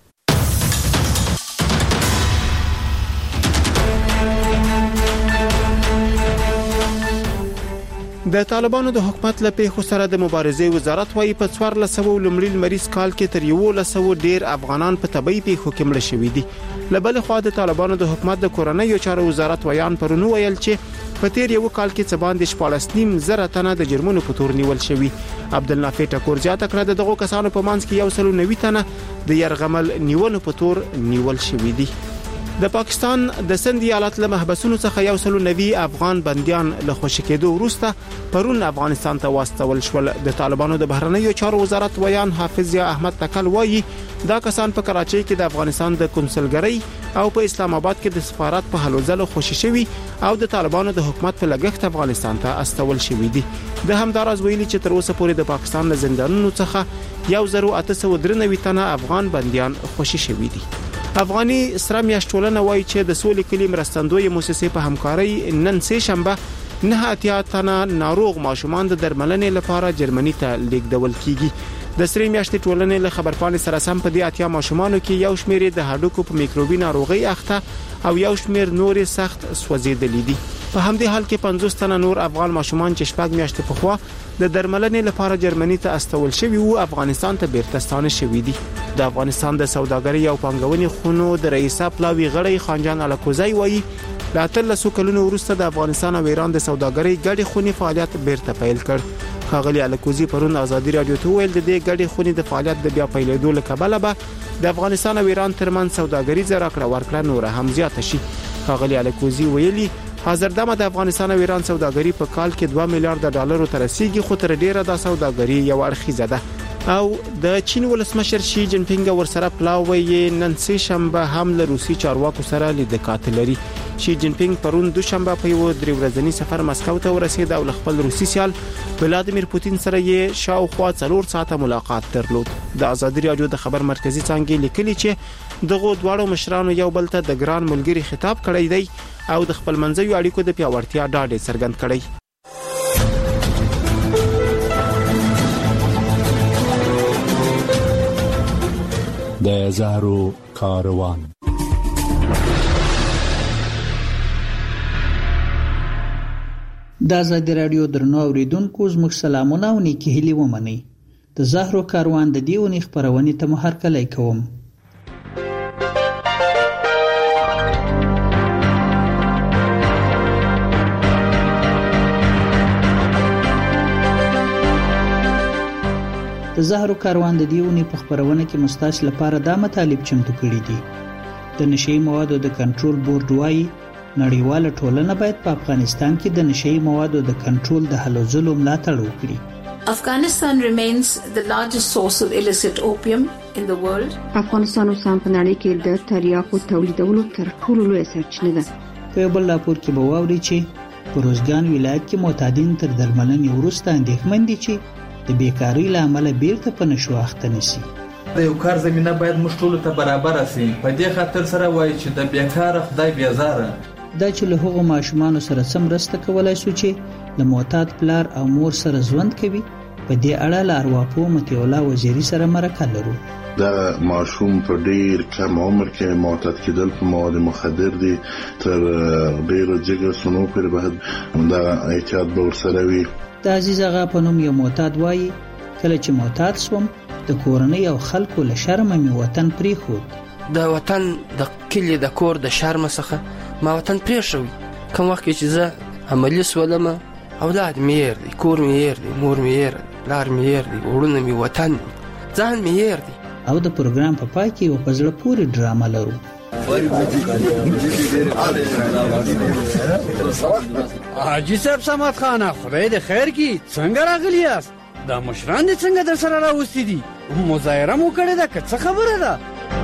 د طالبانو د حکومت له پیښو سره د مبارزې وزارت وايي په څوار لسو لمړي مریض کال کې تر یو لسو ډیر افغانان په طبي پیښو کې مړ شوي دي. لبل خو د طالبانو د حکومت د کورنۍ چارو وزارت ویان پرونو ویل چې په تیر یو کال کې څه باندې شپږ نیم زره تنه د جرمونو په تور نیول شوی. عبدالنافع ټکور زیاته کړه د دغو کسانو په منځ کې یو سل او نوي تنه د يرغمل نیولو په تور نیول شوی دي. د پاکستان د سند ایالت له محبسونو څخه یو سل او نوي افغان بنديان له خوشی کېدو وروسته پرون افغانستان ته واستول شول. د طالبانو د بهرنیو چارو وزارت ویان حافظ یا احمد تکل وایي دا کسان په کراچۍ کې د افغانستان د کنسولګرۍ او په اسلام آباد کې د سفارت په هلو ځلو خوشی شوی او د طالبانو د حکومت په لګښت افغانستان ته استول شوی دي. د همدارز ویلي چې تر اوسه پورې د پاکستان له زندانونو څخه یو زر او اته سوه درې نوي تنه افغان بنديان خوشی شوی دي. افغاني سره میاشتولنه وایي چې د سولې کلی مرستندوی مؤسسې په همکارۍ نن سه شنبه نه اتیا تنه ناروغ ماشومان د درملنې لپاره جرمني ته لیږدول کیږي. د سری میاشتې ټولنې له خبرپاڼې سره سم په دې اتیا ماشومانو کې یو شمېر د هډوکو په میکروبي ناروغي اخته او یو شمېر نور سخت سوځېدلې دي. په همدې حال کې پنځوس تنه نور افغان ماشومان چې شپږ میاشتې په خوا د درملنې لپاره جرمني ته استول شوی او افغانستان ته بیرته ستانه شوی دي. د افغانستان د سوداګرۍ او پانګونې خونو د رئیس پلاوی غړی خانجان الکوزی وایي لا تل سو کلونو وروسته د افغانستان او ایران د سوداګرۍ ګډې خونې فعالیت بیرته پیل کړ. ښاغلي الکوزی پرون ازادي رادیو ته ویل د دې ګډې خونې د فعالیت د بیا پیلېدو له کبله به د افغانستان او ایران ترمنځ سوداګریزه راکړه ورکړه نور هم زیاته شي. ښاغلي الکوزی ویلي حاضر دمه د افغانستان او ایران سوداګري په کال کې دوه میلیارډ ډالر ته رسیدي، خو تر ډیره د سوداګري یو اړخیزه ده. او د چین ولسمشر شي جین پینګ ورسره پلاوی نن سه شنبه هم له روسي چارواکو سره لیدل کاتلري. شي جین پینګ پرون دوشنبه په یو درې ورځنی سفر مسکو ته ورسید او خپل روسي سیال ولادیمیر پوتین سره یې شاوخوا څلور ساعته ملاقات درلود. د ازادي رادیو د خبر مرکزی څنګه لیکلي چې دغه دواړو مشرانو یو بل ته د ګران ملګری خطاب کړی دی او د خپل منځوي اړیکو د پیاوړتیا ډاډ څرګند کړی. د زهرو کاروان. د ازادي رادیو درنو اوریدونکو زموږ سلامونه او نیکی هیلې ومنئ. د زهرو کاروان د دیونی خبرونه ته محرکلای کوم. د زهرو کاروان د دیونی په خبرونه کې مستاس لپاره دا مطالب چمتو کړي دي. د نشئی موادو د کنټرول بورډ وايي نړیواله ټولنه باید په افغانستان کې د نشئی موادو د کنټرول د هلو ځلو ملاتړ وکړي. Afghanistan remains the largest source of illicit opium in the world. افغانستان اوس هم په نړۍ کې د تریاکو تولیدولو تر ټولو لوی سرچینه ده. په بل راپور کې به واوري چې په روزګان ولایت کې معتادین تر درملنې وروسته اندېښمن دي چې د بیکاری لامل بیرته په نشو اخته نشي. د یو کار زمينه باید موږ ټول ته برابر شي. په دې خاطر سره وایي چې د بیکار خدای بیزاره دا چې له هغو ماشومان سره سم راسته کولای شو چې د معتاد پلار او مور سره ژوند کوي. په دې اړه له ارواپو متي الله وزیری سره مرکه لرو. دا ماشوم په ډیر کم عمر کې معتاد کېدل په مواد مخدر دي تر ډیرو جګر سنو پر بعد دا احتیاط به ورسره وي. د عزیز آغا په نوم یو معتاد وایي کله چې معتاد شوم د کورنۍ او خلکو له شرمه مې وطن پریښود. د وطن د کلی د کور د شرم څخه ما وطن پریښوي. کوم وخت چې زه عملي سولم، اولاد مې هېر دي، کور مې هېر دی، مور مې هېر دی، پلار مې هېر دی، وروڼه مې، وطن مې، ځان مې هېر دی. او د پروګرام په پای کې یو په زړه پورې ډرامه لرو. حاجي صاحب صمد خانه، خدای دې خیر کړي، څنګه راغلی یاست؟ دا مشران دې څنګه در سره راوستي دي؟ مظاهره مو کړې ده که څه خبره ده؟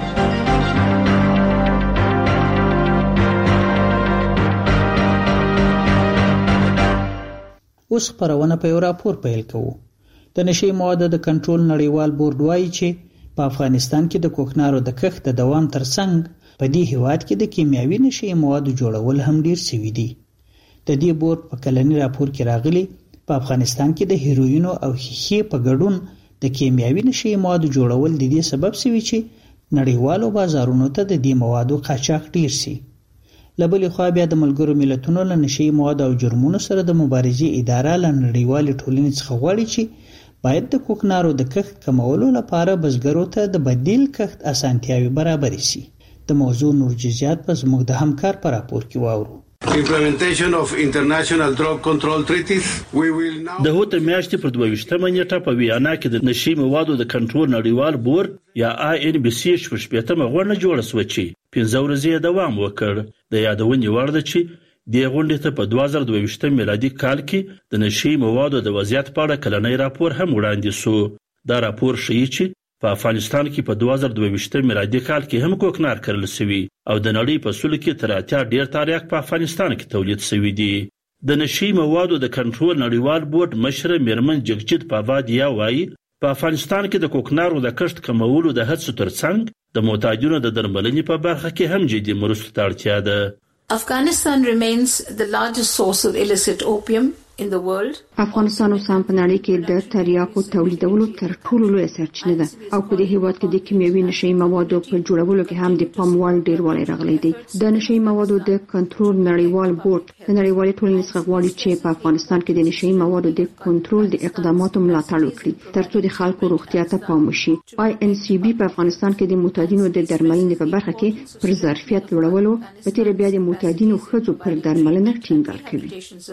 اوس خپرونه په یو راپور پیل کوو. د نشي موادو د کنټرول نړیوال بورډ وایي چې په افغانستان کې د کوکنارو د کښت د دوام ترڅنګ په دې هیواد کې د کیمیاوي نشي موادو جوړول هم ډیر شوي دي. د دې بورډ په کلنی راپور کې راغلي په افغانستان کې د هیروین او ښیښې په ګډون د کیمیاوي نشي موادو جوړول د دې سبب شوي چې نړیوالو بازارونو ته د دې موادو قاچاق ډیر شي. لبلې خوا بیا د ملګرو ملتونو له نشي موادو او جرمونو سره د مبارزې اداره له نړیوالې ټولنې څخه غواړي چې باید د کوکنارو د کښت کمولو لپاره بزګرو ته د بدیل کښت اسانتیاوي برابر شي. د موضوع نور جزئیات په زموږ د همکار په راپور کې واورو. Implementation of international drug control treaties. We will now د هوت میاشتې پر دوه ویشتمه نیټه په ویانا کې د نشي موادو د کنټرول نړیوال بورډ یا آی ان بي سي شپږمه غونډه جوړه شوه چې پنځه ورځې دوام وکړ. د یادونې وړ ده چې دې غونډې ته په دوه زره دوه ویشت میلادي کال کې د نشي موادو د وضعیت په اړه کلنی راپور هم وړاندې شو. دا راپور ښیي چې په افغانستان کې په دوه زره دوه ویشت میلادي کال کې هم کوکنار کرل شوی او د نړۍ په سلو کې تر اتیا ډیر تاریخ په افغانستان کې تولید شوی دی. د نشي موادو د کنټرول نړیوال بورډ مشر میرمن جگجیت پاوادیا وایي په افغانستان کې د کوکنارو د کښت کمولو د هڅو ترڅنګ د معتادینو د درملنې په برخه کې هم جدي مرستو ته اړتیا ده. Afghanistan remains the largest source of illicit opium in the world. افغانستان اوس هم په نړۍ کې د تریاکو تولیدولو تر ټولو لویه سرچینه ده او په دې هیواد کې د کیمیاوي نشي موادو په جوړولو کې هم د پام وړ ډیروالی راغلی دی. د نشي موادو د کنټرول نړیوال بورډ د نړیوالې ټولنې څخه غواړي چې په افغانستان کې د نشي موادو د کنټرول د اقداماتو ملاتړ وکړي ترڅو د خلکو روغتیا ته پام وشي. آی ان سی بي په افغانستان کې د معتادینو د درملنې په برخه کې پر ظرفیت لوړولو په تیر بیا د معتادینو ښځو پر درملنه ټینګار کوي.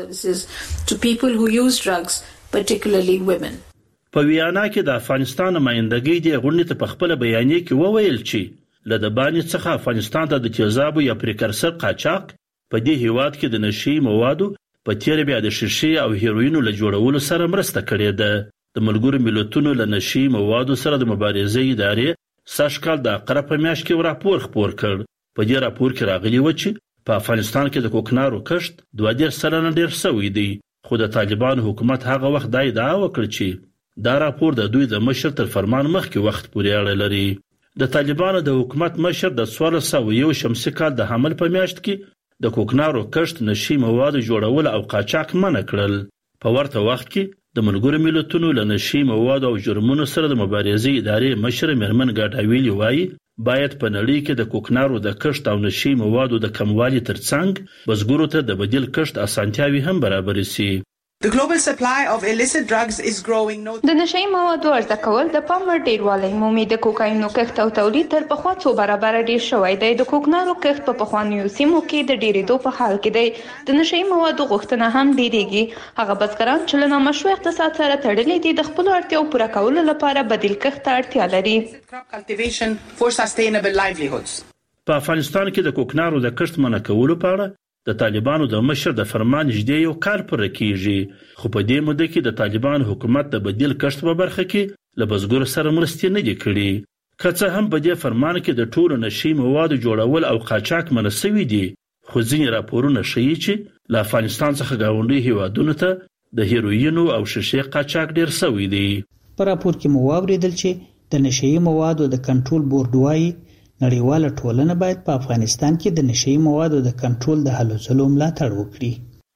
To people who use drugs, particularly women. په ویانا کې د افغانستان نمائندګۍ د غونډې ته په خپل بیانیه کې وویل چې له د باندې څخه افغانستان ته د تیزابو یا پریکرسر قاچاق په دې هیواد کې د نشي موادو په تیر بیا د شیشې او هیروینو له جوړولو سره مرسته کړې ده. د ملګرو ملتونو له نشي موادو سره د مبارزې ادارې سږ کال د اقرب په میاشت کې راپور خپور کړ. په دې راپور کې راغلي و چې په افغانستان کې د کوکنارو کښت دوه دېرش سلنه ډېر شوی دی. خو د طالبانو حکومت هغه وخت دا ادعا وکړه چې دا راپور د دوی د مشر تر فرمان مخکې وخت پورې اړه لري. د طالبانو د حکومت مشر د څوارلس سوه یو شمسي کال د حمل په میاشت کې د کوکنارو کښت نشي موادو جوړول او قاچاق منع کړل. په ورته وخت کې د ملګرو ملتونو له نشي موادو او جرمونو سره د مبارزې ادارې مشر میرمن ګاډاویلي وایي باید په نړۍ کې د کوکنارو د کښت او نشي موادو د کموالي ترڅنګ بزګرو ته د بدیل کښت اسانتیاوي هم برابر شي. The global supply of illicit drugs is growing. د نشي موادو عرضه کول د پام وړ ډیروالی مومي. د کوکاینو کښت او تولید تر پخوا څو برابر ډیر شوی دی. د کوکنارو کښت په پخوانیو سیمو کې د ډیریدو په حال کې دی. د نشي موادو غوښتنه هم ډیریږي. هغه بزګران چې له نامشروع اقتصاد سره تړلي دي د خپل اړتیاو پوره کولو لپاره بدیل کښت ته اړتیا لري. Cultivation for sustainable livelihoods. په افغانستان کې د کوکنارو د کښت منع کولو په اړه د طالبانو د مشر د فرمان نږدې یو کال پوره کیږي. خو په دې موده کې د طالبانو حکومت د بدیل کښت په برخه کې له بزګرو سره مرستې نه دي کړي. که څه هم په دې فرمان کې د ټولو نشي موادو جوړول او قاچاق منع شوي دي، خو ځینې راپورونه ښیي چې له افغانستان څخه ګاونډي هیوادونو ته د هیروینو او شیشې قاچاق ډیر شوی دی. په راپور کې مو واوریدل چې د نشي موادو د کنټرول بورډ وایي نړیواله ټولنه باید په افغانستان کې د نشي موادو د کنټرول د هلو ځلو ملاتړ وکړي.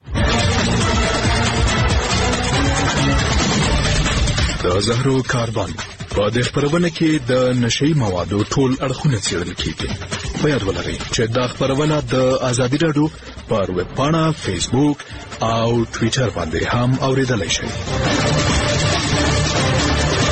د زهرو کاربن په دې خبرونه کې د نشي موادو ټول اړخونه څېړل کیږي. په یاد ولرئ چې دا خبرونه د ازادي راډیو پر ویب پاڼه، فیسبوک او ټویټر باندې هم اوریدلای شئ.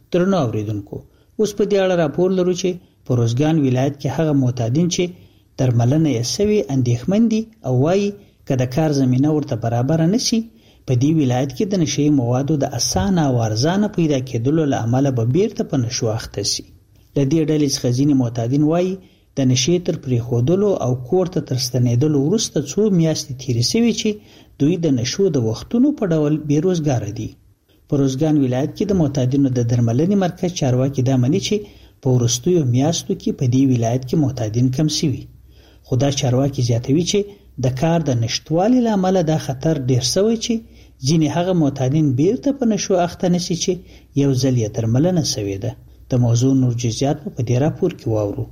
درنو اوریدونکو اوس په دې اړه راپور لرو چې په روزګان ولایت کې هغه معتادین چې درملنه یې سوي اندېښمن دي او وایي که د کار زمینه ورته برابر نشي په دې ولایت کې د نشي موادو د اسانه او ارزانه پیدا کېدلو له امله به بیرته په نشو اخته شي. د دې ډلې څخه ځینې معتادین وایي د نشي تر پریښودلو او کور ته تر ستنېدلو وروسته څو میاشتې تېرې شوي چې دوی د نشو د وختونو په ډول بېروزګاره دي. په روزګان ولایت کې د معتادینو د درملنې مرکز چارواکي دا مني چې په وروستیو میاشتو کې په دې ولایت کې معتادین کم شوي، خو دا چارواکي زیاتوي چې د کار د نشتوالي له امله دا خطر ډېر شوی چې ځینې هغه معتادین بیرته په نشو اخته نشي چې یو ځل یې درملنه شوې ده. د موضوع نور جزئیات په دې راپور کې واورو.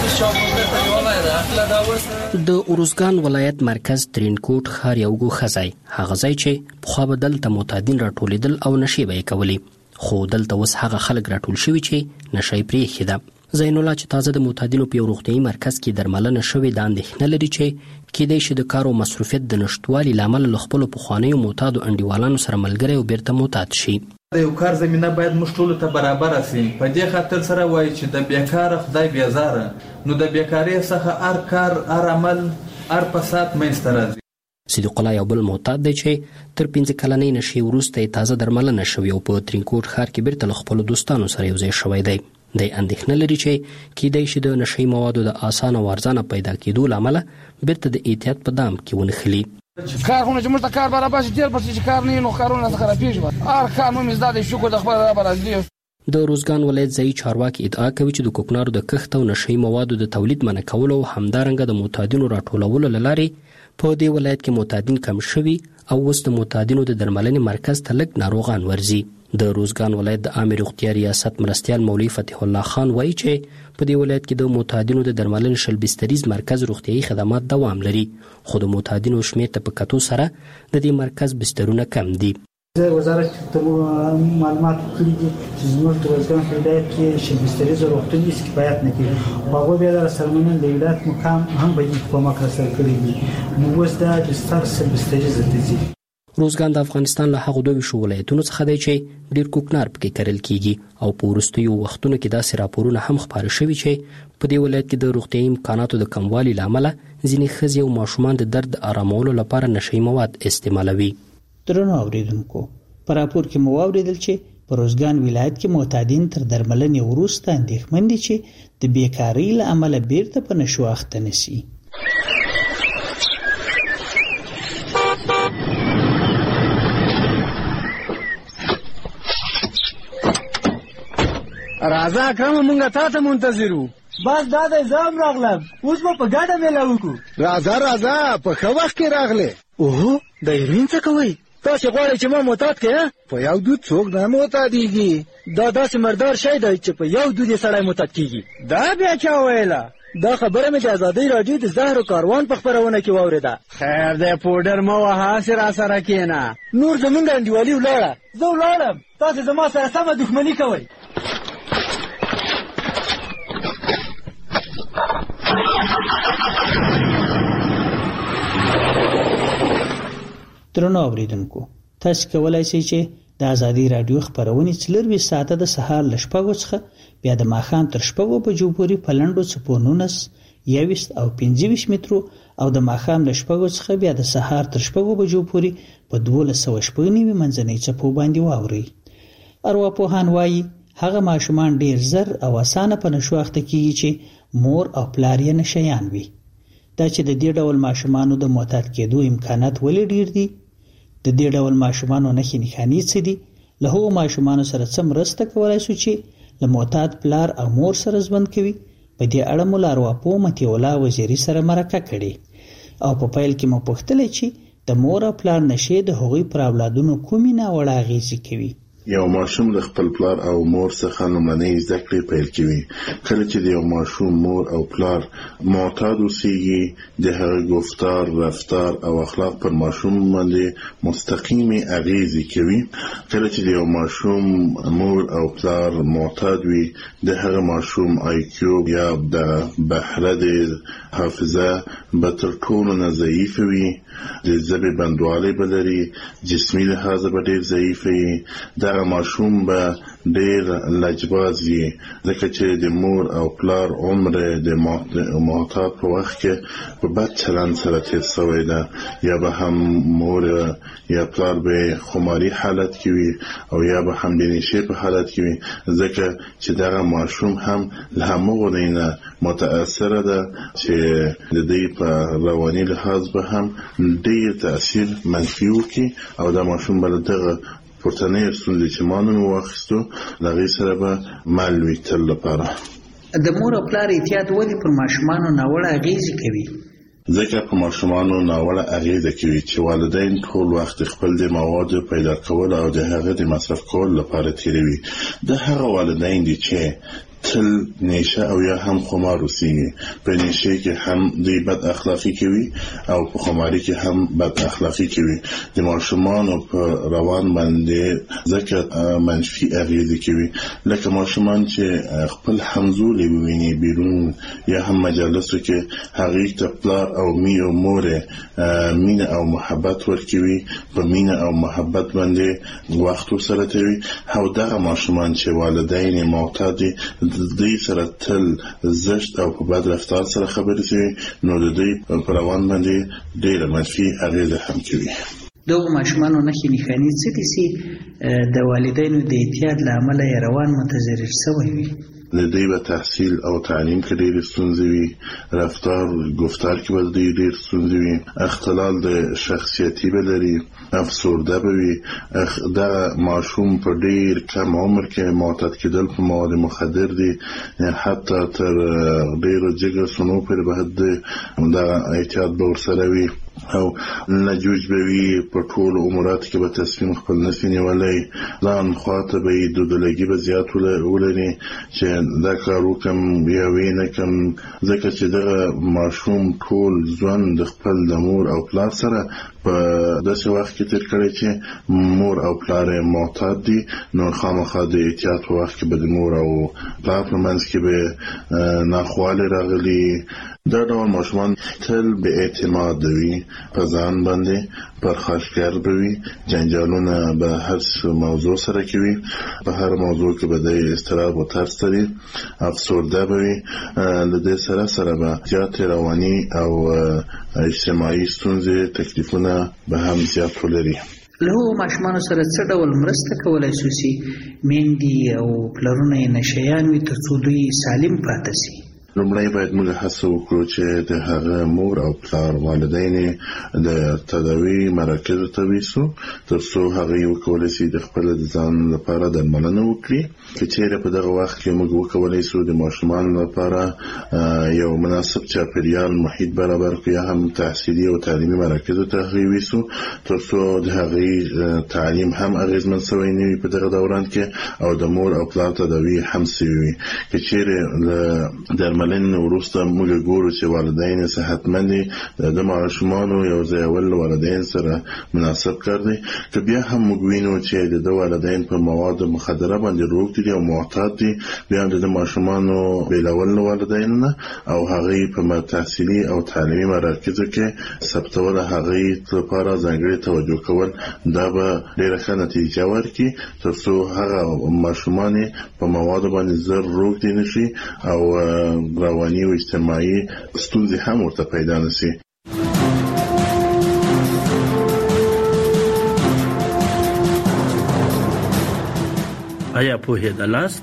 د اروزګان ولایت مرکز ترینکوټ ښار یو ګوښه ځای، هغه ځای چې پخوا به دلته معتادین راټولېدل او نشې به یې کولې، خو دلته اوس هغه خلک راټول شوي چې نشه یې پرېښې ده. زین الله چې تازه د معتادینو په یو روغتیایي مرکز کې درملنه شوې دا اندېښنه لري چې کیدای شي د کار او مصروفیت د نشتوالي له امله له خپلو پخوانیو معتادو انډیوالانو سره ملګری او بیرته معتاد شي. د یو کار زمینه باید موږ ټولو ته برابر شي. په دې خاطر سره وایي چې د بیکاره خدای بیزاره، نو د بیکارۍ څخه هر کار هر عمل هر فساد منځته راځي. صدیق الله یو بل معتاد دی چې تر پنځه کلنۍ نشې وروسته یې تازه درملنه شوې او په ترینکوټ ښار کې بیرته له خپلو دوستانو سره یو ځای شوی دی. دی اندېښنه لري چې کیدای شي د نشهیي موادو د اسانه او ارزانه پیدا کېدو له امله بیرته د احتیاط په دام کې ونښلي. کارونه چې موږ ته کار برابر شي تېر پسې چې کار نه وي نو کارونه راته خرابېږي. هر کار مو مې زده دی، شکر د خدای رب راضي. د روزګان ولایت ځایي چارواکي ادعا کوي چې د کوکنارو د کښت او نشهیي موادو د تولید منع کولو او همدارنګه د معتادینو راټولولو له لارې په دې ولایت کې معتادین کم شوي او اوس د معتادینو د درملنې مرکز ته لږ ناروغان ورځي. د روزګان ولایت د عامې روغتیا ریاست مرستیال مولوي فتح الله خان وایي چې په دې ولایت کې د معتادینو د درملنې شل بستریز مرکز روغتیایي خدمات دوام لري، خو د معتادینو شمېر ته په کتو سره د دې مرکز بسترونه کم دي. وزارت ته معلومات کړي دي چې زموږ د روزګان ولایت کې شل بستریز روغتون هیڅ کفایت نه کوي. هغوی بیا د سرمنن د ولایت مقام هم به یې کومک راسره کړی دي، نو اوس دا بستر شل بستریز دي. روزګان د افغانستان له هغو دوه شو ولایتونو څخه دی چې ډیر کوکنار پکې کرل کیږي او په وروستیو وختونو کې داسې راپورونه هم خپاره شوي چې په دې ولایت کې د روغتیایي امکاناتو د کموالي له امله ځینې ښځې او ماشومان د درد آرامولو لپاره نشهیي مواد استعمالوي. درنو اوریدونکو، په راپور کې مو واورېدل چې په روزګان ولایت کې معتادین تر درملنې وروسته اندېښمن دي چې د بیکارۍ له امله بیرته په نشو اخته نشي. راځه اکرم، مونږ تا ته منتظر وو. بس دا د ځام راغلم، اوس به په ګډه میله وکړو. راځه راځه، په ښه وخت کې راغلې. اوهو، د هیروین څه کوئ؟ تاسې غواړئ چې ما معتاد کړې؟ په یو دود څوک نه معتادېږي. دا داسې مردار شی دی چې په یو دود یې سړی معتاد کېږي. دا بیا چا ویله؟ دا خبره مې د ازادۍ راډیو د زهرو کاروان په خپرونه کې واورېده. خیر دی، پوډر مه وهه، هسې راسره کښېنه. نور زموږ انډیوالي ولاړه، زه ولاړم، تاسې زما سره سمه دښمني کوئ. درنو اوریدونکو، تاسو کولای شئ چې د ازادي رادیو خبرونه څلروي ساعته د سهار ل شپږو څخه بیا د ماښام تر شپږو بجو پورې په لنډو څپو نولس، یوویشت او پنځه ویشت مترو او د ماښام ل شپږو څخه بیا د سهار تر شپږو بجو پورې په دولس سوه شپږ نوي منځنۍ څپو باندې واورئ. ارواپوهان وایي هغه ماشومان ډیر زر او اسانه په نشو اخته کیږي چې مور او پلار یې نشیان وي. دا چې د دې ډول ماشومانو د معتاد کېدو امکانات ولې ډیر دي؟ د دې ډول ماشومانو نښې نښانې څه دي؟ له هغو ماشومانو سره څه مرسته کولی شو چې له معتاد پلار او مور سره ژوند کوي؟ په دې اړه مو له ارواپوه مطیع الله وزیري سره مرکه کړې او په پیل کې مو پوښتلی چې د مور او پلار نشې د هغوی پر اولادونو کومې ناوړه اغېزې کوي. یو ماشوم له خپل پلار او مور څخه لومړنۍ زده کړې پیل کوي. کله چې د یو ماشوم مور او پلار معتاد اوسېږي، د هغه گفتار، رفتار او اخلاق پر ماشوم باندې مستقیمې اغېزې کوي. کله چې د یو ماشوم مور او پلار معتاد وي، د هغه ماشوم آی کیو یا د بهره د حافظه به تر ټولو نه ضعیفه وي، د ژبې بندوالی به لري، جسمي لحاظه به ډېر ضعیفه وي. دغه ماشوم به ډیر لجباز وي، ځکه چې د مور او پلار عمر د معتاد په وخت کې په بد چلند سره تیر شوی ده، یا به هم مور یا پلار به خماري حالت کې وي او یا به هم د نشې په حالت کې وي، ځکه چې دغه ماشوم هم له همغو دی نه متاثره ده چې د دوی په رواني لحاظ به هم ډیر تاثیر منفي وکړي او دا ماشوم به دغه پورتنۍ ستونزې چې ما نن واخیستو له هغې سره به مل وي تل لپاره. د مور او پلار احتیاط ولې پر ماشومانو ناوړه اغېزې کوي؟ ځکه په ماشومانو ناوړه اغېزه کوي چې والدین ټول وخت خپل د موادو پیدا کول او د هغه د مصرف کول لپاره تیروي. د هغه والدین دي چې تل نشه او یا هم خمار اوسېږي، په نشه کې هم دوی بد اخلاقی کوي او په خماري کې هم بد اخلاقی کوي. د ماشومانو په روان باندې ځکه منفي اغېزې کوي، لکه ماشومان چې خپل همزولي وویني بیرون یا هم مجالسو کې هغې ته پلار او می او مور مینه او محبت ورکوي، په مینه او محبت باندې وخت سره تیروي. او دغه ماشومان چې والدین معتاد د دوی سره تل زشت او په بد رفتار سره خبرې کوي، نو د دوی په روان باندې ډېره منفي اغېزه هم کوي. دغو ماشومانو نښې نښانې څه دي چې د والدینو د احتیاط له امله یې روان متضرر شوی وي؟ د دوی به تحصیل او تعلیم کې ډېرې ستونزې وي، رفتار ګفتار کې به دوی ډېر ستونزې وي، اختلال د شخصیتي به لري، افسرده به وي. دغه ماشوم په ډېر کم عمر کې معتاد کېدل په مواد مخدر دي، حتی تر ډېرو جګر سنو پورې به دغه احتیاط به ورسره وي او لجوج به وي. په ټولو اموراتو کې به تصمیم خپل نشي نیولی، ځان خواته به یې دودلګي به زیات ولري چې دا کار وکړم یا ویې نه کړم، ځکه چې دغه ماشوم ټول ژوند د خپل د مور او پلار سره په داسې وخت کې تیر کړی چې مور او پلار یې معتاد دي، نو خامخا د احتیاط په وخت کې به د مور او پلار په منځ کې به ناخوالې راغلي. دا ډول ماشومان تل به اعتماد وي په ځان باندې، پرخاشګر به وي، جنجالونه به هر موضوع سره کوي، په هر موضوع کې به د اضطراب او ترس لري، افسرده به وي. له دې سره سره به زیاتې رواني او اجتماعي ستونزې تکلیفونه به هم زیات ولري. له هغو ماشومانو سره څه ډول مرسته کولی شو چې میندې او پلرونه یې نشیان وي تر څو دوی سالم پاتې شي؟ لومړی باید موږ هڅه وکړو چې د هغه مور او پلار والدین د تداوی مراکزو ته ویسو تر څو هغه وکولی شي د خپل د ځان لپاره درملنه وکړي. که چیرې په دغه وخت کې موږ وکولی شو د ماشومانو لپاره یو مناسب چاپیریال محیط برابر کړو یا هم تحصیلي او تعلیمي مراکزو ته هغه ویسو تر څو د هغې تعلیم هم اغېزمن شوی نه وي په دغه دوران کې او د مور او پلار تداوی هم شوي وي. که چیرې درملنې وروسته موږ ګورو چې والدین صحتمند دي، د ماشومانو یو ځای اول والدین سره مناسب کار دی. که بیا هم موږ وینو چې د والدین په مواد مخدره باندې روږدي دي او معتاد دي، بیا هم د ماشومانو بیلول له والدینو نه او هغې په تحصیلي او تعلیمي مراکزو کې ثبتول، هغې لپاره ځانګړې توجه کول، دا به ډېره ښه نتیجه ورکړي تر څو هغه ماشومان په موادو باندې زر روږدي نه شي او رواني او اجتماعي ستونزې هم ورته پیدا نه شي. آیا پوهېدلاست؟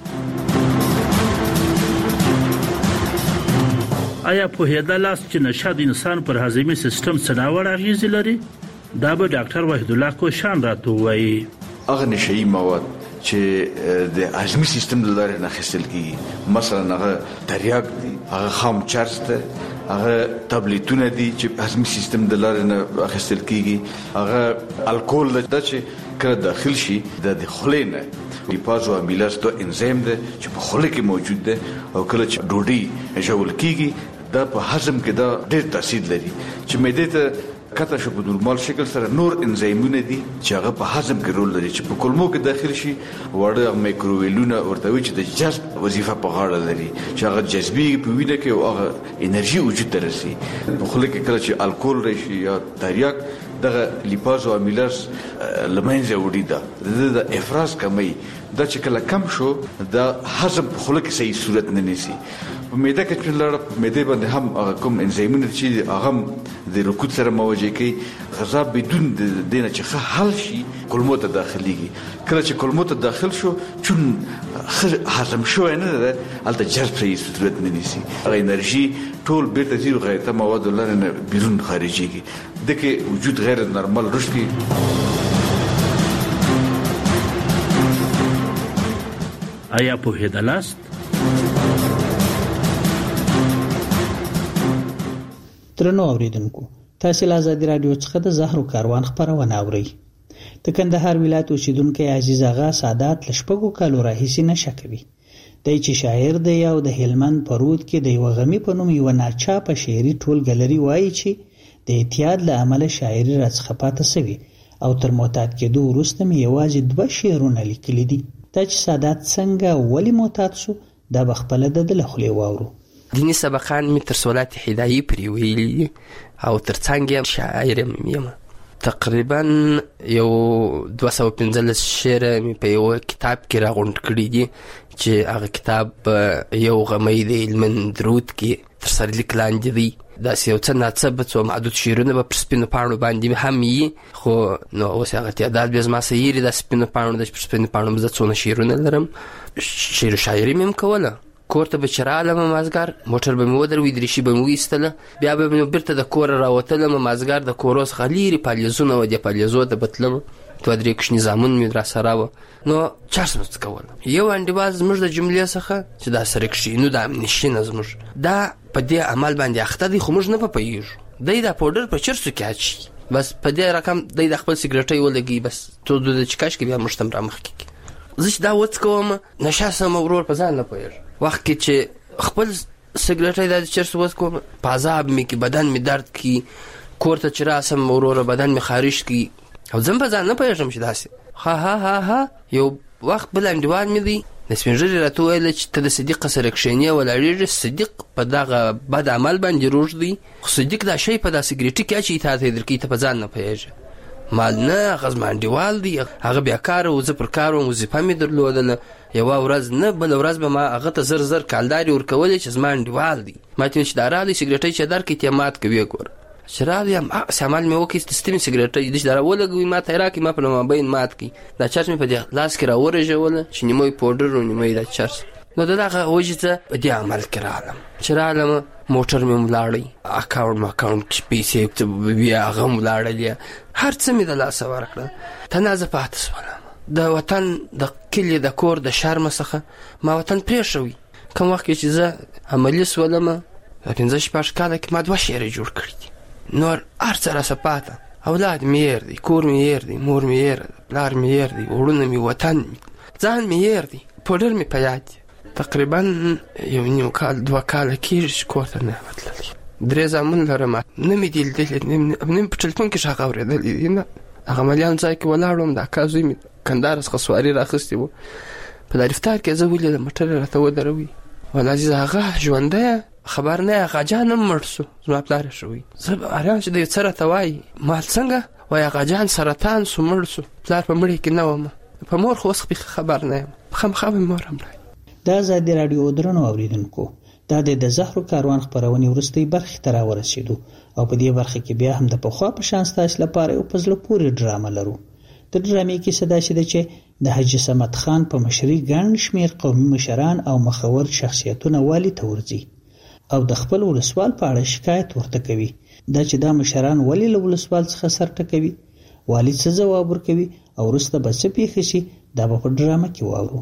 آیا پوهېدلاست چې نشه د انسان پر هضمي سیستم څه ډول اغېزې لري؟ دا به ډاکټر وحید الله کوشان راته ووایي. هغه نشهیي مواد چې د هضمي سیستم د لارې نه اخیستل کېږي، مثلا هغه تریاک دي، هغه خام چرس ده، هغه تابلیتونه دي چې هضمي سیستم د لارې نه اخیستل کېږي، هغه الکول ده چې کله داخل شي د خولې نه لیپاز او امیلاز دا انزیم ده چې په خوله کې موجود ده او کله چې ډوډۍ ژوول کېږي دا په هضم کې دا ډېر تاثیر لري چې معدې ته کته شو په نورمال شکل سره نور انزیمونه دي چې هغه په هضم کې رول لري چې په کولمو کې داخل شي، وړه مایکروویلونه ورته وي چې د جذب وظیفه په غاړه لري چې هغه جذبي په وینه کې او هغه انرژي وجود ته رسي. په خوله کې کله چې الکول راشي یا تریاک دغه لیپاز او امیلاز لمنځه وړي دا د افراز کمی دا چې کله کم شو دا هضم په خوله کې صحیح صورت نه نیسي. په معده کې چې لړ په معده باندې هم کوم انزایمونه چې هغه د رکود سره مواجه کوي غذا بدون د دینه چې ښه حل شي کولمو ته داخليږي. کله چې کولمو ته داخل شو چون هضم شو نه ده الته جذب صحیح صورت نه نیسي. هغه انرژي ټول بیرته زیرو غیرته مواد لرنه بیرون خارجيږي دغه وجود غیر نورمال رشد کی. آیا په هدلاست ترنو اوریدونکو تاسو له آزادي رادیو څخه د زهرو کاروان خبرونه اورئ. د کندهار ولایت اوسیدونکو عزیز آغا سادات لشپګو کالو راهیسي نشه کوي. د چې شاعر دی او د هلمند پرود کې د یو غمی په نوم یو ناچاپه شعري ټولګلري وایي چې د اعتیاد له عمله شاعري راڅخه پاتې سوي او تر معتاد کېدو وروسته مې یوازې دوه شعرونه لیکلي دي. دا چې سادات څنګه ولی معتاد سو دا بخپله د د لخلې واورو. دینی سبقان می تر سولات هدایي پرې ویلي او تر څنګه شاعر یم. تقریبا یو دوه سوه پنځلس شعر مې په یو کتاب کې راغونډ کړي دي چې هغه کتاب یو غمی د هلمند درود کې تر سرلیک لاندې دی. داسې یو څه ناڅه څو محدود شعرونه به پر سپینو پاڼو باندې هم وي خو نو اوس هغه تعداد بیا زما سیري د سپینو پاڼو د پر سپینو پاڼو زه څونه شعرونه لرم. شعر شاعري مې هم کوله. کور ته به چې رالم مازدیګر موټر به مې ودروي دریشي به مې ویستله بیا به مې بیرته د کوره راوتلم مازدیګر د کورو څخه لیرې پالیزونه و د پالیزو ته به تلم دوه درې کوچني زامن مې راسره وه. نو چا څه څه کوله. یو انډیوال زموږ د جملې څخه چې دا سرکشینو دا امنیشینه زموږ دا په دې عمل باندې اخته دی خو موږ نه پوهېږو. دی دا پوډر په چرسو کې اچي بس په دې رقم دی د خپل سګرټۍ ولګي بس تو د چکش کې بیا موږ ته هم رامخکې کړي. زه چې دا وڅکوم نشه سم ورور په ځان نه پوهېږم. وخت کې چې خپل سګرټۍ دا د چرسو وڅکوم په عذاب مې کې بدن مې درد کی کور ته چې راسم وروره بدن مې خارش کی او زه په ځان نه پوهېږم چې داسې ها ها ها ها. یو وخت بل انډیوال مې دی د سپین ږیري راته وویل چې ته د صدیق سره کښېنې ولاړېږې صدیق په دغه بد عمل باندې روږ دی خو صدیق دا شی په دا سګرېټي کې اچوي تا ته یې درکوي ته په ځان نه پوهېږې. مال نه هغه زما انډیوال دی هغه بیاکاره و زه پر کار وم وظیفه مې درلودله یوه ورځ نه بله ورځ به ما هغه ته زر زر کالدارې ورکولې چې زما انډیوال دی. ما ته ویل چې دا راغلی سګرېټۍ چې درکړې ته یې مات کوي ګوره چې راغلی یم هغسې عمل مې وکړي د ستمې سګرېټۍ دی چې دا راولګوي ما ته یې راکړي ما په مابین مات کړي. دا چرس مې په دې لاس کې راورژوله چې نیمه یې پوډر و نیمه یې دا چرس. نو د دغه وجې ته په دې عمل کې راغلم چې راغلم موټر مې هم ولاړی اکاونټ ما اکاونټ پیسې بیا هغه هم ولاړلې هر څه مې د لاسه ورکړل. تنازه پاتې شولم د وطن د کلي د کور د شرمه څخه ما وطن پرېښوي. کوم وخت کې چې زه عملي شولم په پنځه شپږ کاله کې ما دوه شعرې جوړ کړي دي. نور هر څه راسه پاته اولاد مې هېر دی کور مې هېر دی مور مې هېر دی پلار مې هېر دی وړونه مې وطن ځان مې هېر دی پوډر مې په یاد دی. تقریبا یو نیم کال دوه کاله کېږي چې کور ته نه یم تللی. درې زامن لرم نه مې دي لیدلي نیم په ټلیفون کې غږ اورېدلی دي نه. هغه عملیان ځای کې ولاړ وم د اکا زوی مې کندهار څخه سواري راخیستې وه په دا رفتار کې زه ولیدم موټر یې راته ودروي ولا عزیز هغه ژوندی خبر نه هغه جان هم مړ سو زما پلار یې شوی. زه حیران چې دی څه راته وایي مال څنګه وایي هغه جان سرطان سو مړ سو پلار په مړي کې نه وم په مور خو اوس خبر نه یم خامخا به مې مور هم رایي. د ازادي راډیو درنو اوریدونکو دا د زهرو کاروان خپرونې وروستۍ برخې ته راورسېدو او په دې برخه کې بیا هم د پخوا په شان ستاسو لپاره یو په زړه پورې ډرامه لرو. د ډرامې کیسه داسې ده چې د حاجي صمد خان په مشرۍ ګڼ شمېر قومي مشران او مخور شخصیتونه والي ته ورځي او د خپل ولسوال په اړه شکایت ورته کوي. دا چې دا مشران ولې له ولسوال څخه سر ټکوي والي څه ځواب ورکوي او وروسته به څه پېښه شي دا به په ډرامه کې واورو.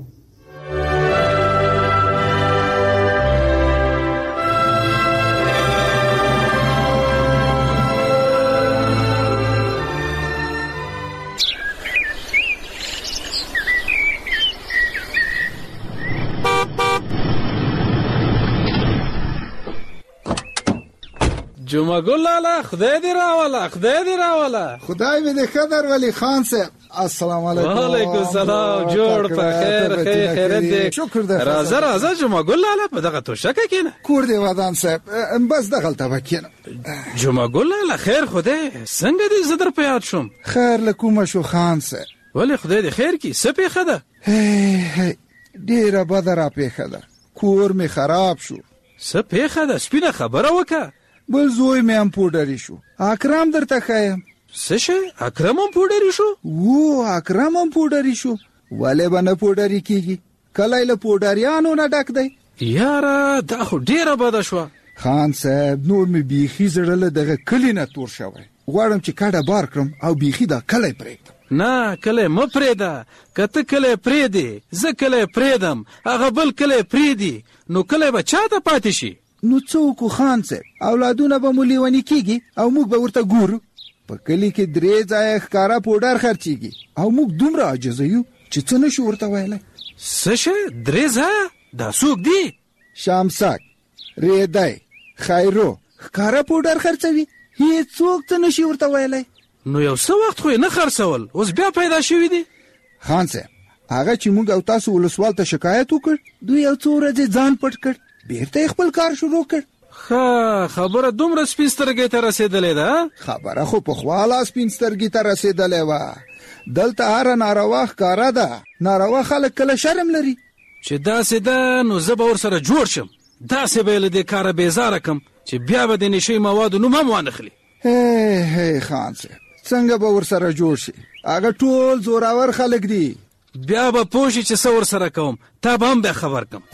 جمعه ګل لاله خدای دې راوله خدای دې راوله خدای مې دې خدر ولی خان صاحب السلام علیکم. وعلیکم السلام. جوړ په خیر خیر خیرت دې. شکر دې. راځه راځه جمعه ګل لاله په دغه توشکه کېنه. کور دې ودان صاحب بس دغلته وکینه. جمعه ګل لاله خیر خدای څنګه دې زدر په یاد شوم. خیر لکوم شو خان صاحب. ولی خدای دې خیر کی څه پیښه ده؟ هی ډیره بده را پیښه ده. کور می خراب شو. څه پیښه ده؟ سپینه خبره وکړه. بل زوی مې هم پوډری شو. اکرم درته ښیم. څه شی؟ اکرم هم پوډری شو؟ وو اکرم هم پوډری شو. ولې به نه پوډری کیږي؟ کلی له پوډریانو نه ډک دی. یاره دا خو ډیره بده شوه. خان صاحب نور مې بیخي زړه له دغه کلي نه تور شوی. غواړم چې کډه بار کړم او بیخي دا کلی پرېږدم. نه کله م پرېده که ته کله پرېدې زه کله پرېدم هغه بل کله پرېدي نو کله به چاته پاتې شي. نو څه وکړو خان صاحب اولادونه به مو لیوني کېږي او موږ به ورته ګورو. په کلي کې درې ځایه ښکاره پوډر خرڅېږي او موږ دومره عاجزه یو چې څه نشو ورته ویلی. څه شی درې ځایه دا څوک دي؟ شامسک ریدی خیرو ښکاره پوډر خرڅوي هېڅوک څه نشي ورته ویلی. نو یو څه وخت خو یې نه خرڅول اوس بیا پیدا شوي دي. خان صاحب هغه چې موږ او تاسو ولسوال ته شکایت وکړ دوی یو څو ورځې ځان پټ کړ بیرته خپل کار شروع کړ. ښه خبره دومره سپین سترګې ته رسېدلې ده؟ خبره خو پخوا لا سپین سترګې ته رسېدلې وه. دلته هره ناروا ښکاره ده. ناروا خلک کله شرم لري. چې داسې ده نو زه به ورسره جوړ شم. داسې به یې له دې کاره بیزاره کړم چې بیا به د نشې موادو نوم هم وانخلي. هی هی خان صاحب څنګه به ورسره جوړ شي؟ هغه ټول زوراور خلک دي. بیا به پوه شي چې څه ورسره کوم تا به هم بیا خبر کړم.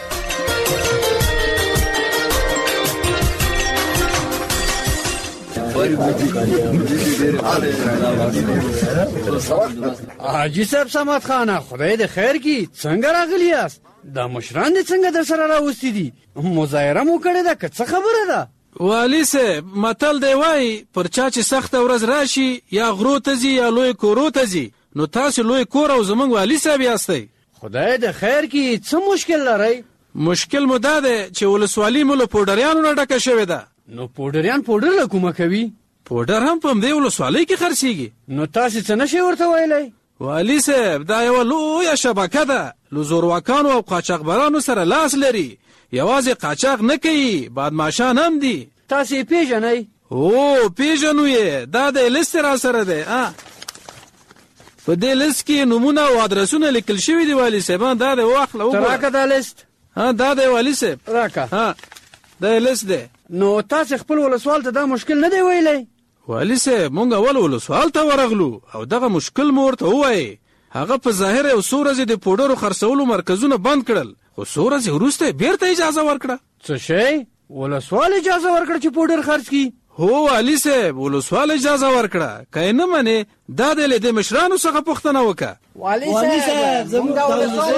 حاجي صاحب سمات خانه خدای دې خیر کی څنګه راغلی یاست؟ دا مشران دې څنګه در سره راوستي دي؟ مظاهره مو کړې ده که څه خبره ده؟ والی صاحب متل دی وایي پر چا چې سخته ورځ راشي یا غرو ته ځي یا لوی کورو ته ځي نو تاسو لوی کور او زمونږ والی صاحب یاستئ. خدای دې خیر کی څه مشکل لرئ؟ مشکل مو دا دی چې ولسوالي مو له پوډریانو نه ډکه شوې ده. نو پوډریان پوډر له کومه کوي؟ پوډر هم په همدې ولسوالۍ کې خرڅېږي. نو تاسې څه نشئ ورته ویلی؟ والي صاحب دا یوه لویه شبکه ده له زورواکانو او قاچاقبرانو سره لاس لري. یوازې قاچاق نه کوي بادماشان هم دي. تاسې یې پېژنئ؟ او پېژنو یې دا د لیست را سره دی. په دې لیست کې نومونه او ادرسونه لیکل شوي دي والي صاحب. دا دی واخله وګوره. ته راکه دا لیست. ها دا دی والي صاحب راکه. ها دا لیست دی. نو تاسې خپل ولسوال ته دا مشکل نه دی ویلی؟ والي صاحب مونږ اول ولسوال ته ورغلو او دغه مشکل مو ورته ووایي. هغه په ظاهر یو څو ورځې د پوډرو خرڅولو مرکزونه بند کړل خو څو ورځې وروسته بیرته اجازه ورکړه. څه شی؟ ولسوال اجازه ورکړه چې پوډر خرڅ کړي؟ هو والي صاحب ولسوال اجازه ورکړه. که یې نه منې دا دی له دې مشرانو څخه پوښتنه وکړه. والي صاحب زموږ د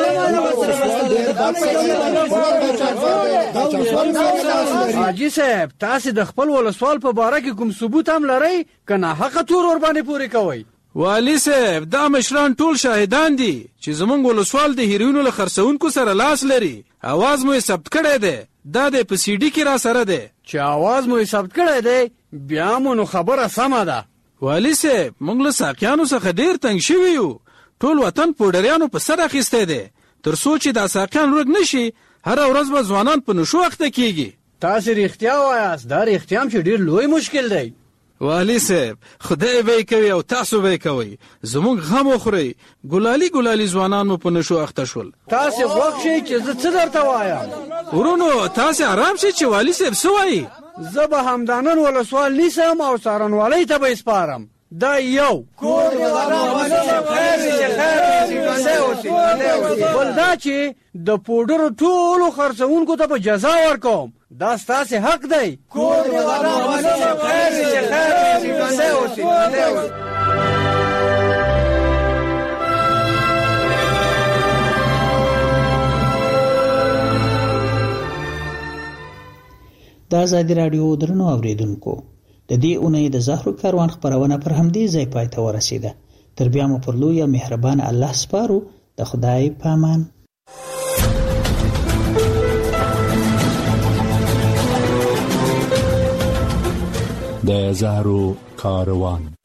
ولسوال حاجي صاحب تاسې د خپل ولسوال په باره کې کوم ثبوت هم لرئ که ناحقه تور ورباندې پورې کوئ؟ والي صاحب دا مشران ټول شاهدان دي چې زمونږ ولسوال د هیروینو له خرڅونکو سره لاس لري. اواز مو یې ثبت کړی دی. دا د په سی ډي کې را سره دی. چې اواز مو یې ثبت کړی دی بیا مو نو خبره سمه ده. والي صاحب موږ له ساقیانو څخه ډېر تنګ شوي یو. ټول وطن پوډریانو په سر اخیستی دی. تر څو چې دا ساقیان ورک نه شي هره ورځ به ځوانان په نشو اخته کېږي. تاسې رښتیا وایاست دا رښتیا هم چې ډېر لوی مشکل دی. والي صاحب خدای به یې کوي او تاسو به یې کوئ. زموږ غم وخورئ. ګلالي ګلالي ځوانان مو په نشو اخته شول. تاسې غوږ شئ چې زه څه درته وایم. ورونو تاسې ارام شئ چې والي صاحب څه وایي. زه به همدانن ولسوال نیسم او څارنوالۍ ته به یې سپارم. دا یو بل دا چې د پوډرو ټولو خرڅونکو ته به جزا ورکوم. دا ستاسې حق دی. د ازادي راډیو درنو اوریدونکو د دې اونۍ د زهرو کاروان خبرونه پر همدې ځای پای ته ورسیده. تر بیا مو پر لوی مهربان الله سپارو. د خدای پامان. د زهرو کاروان.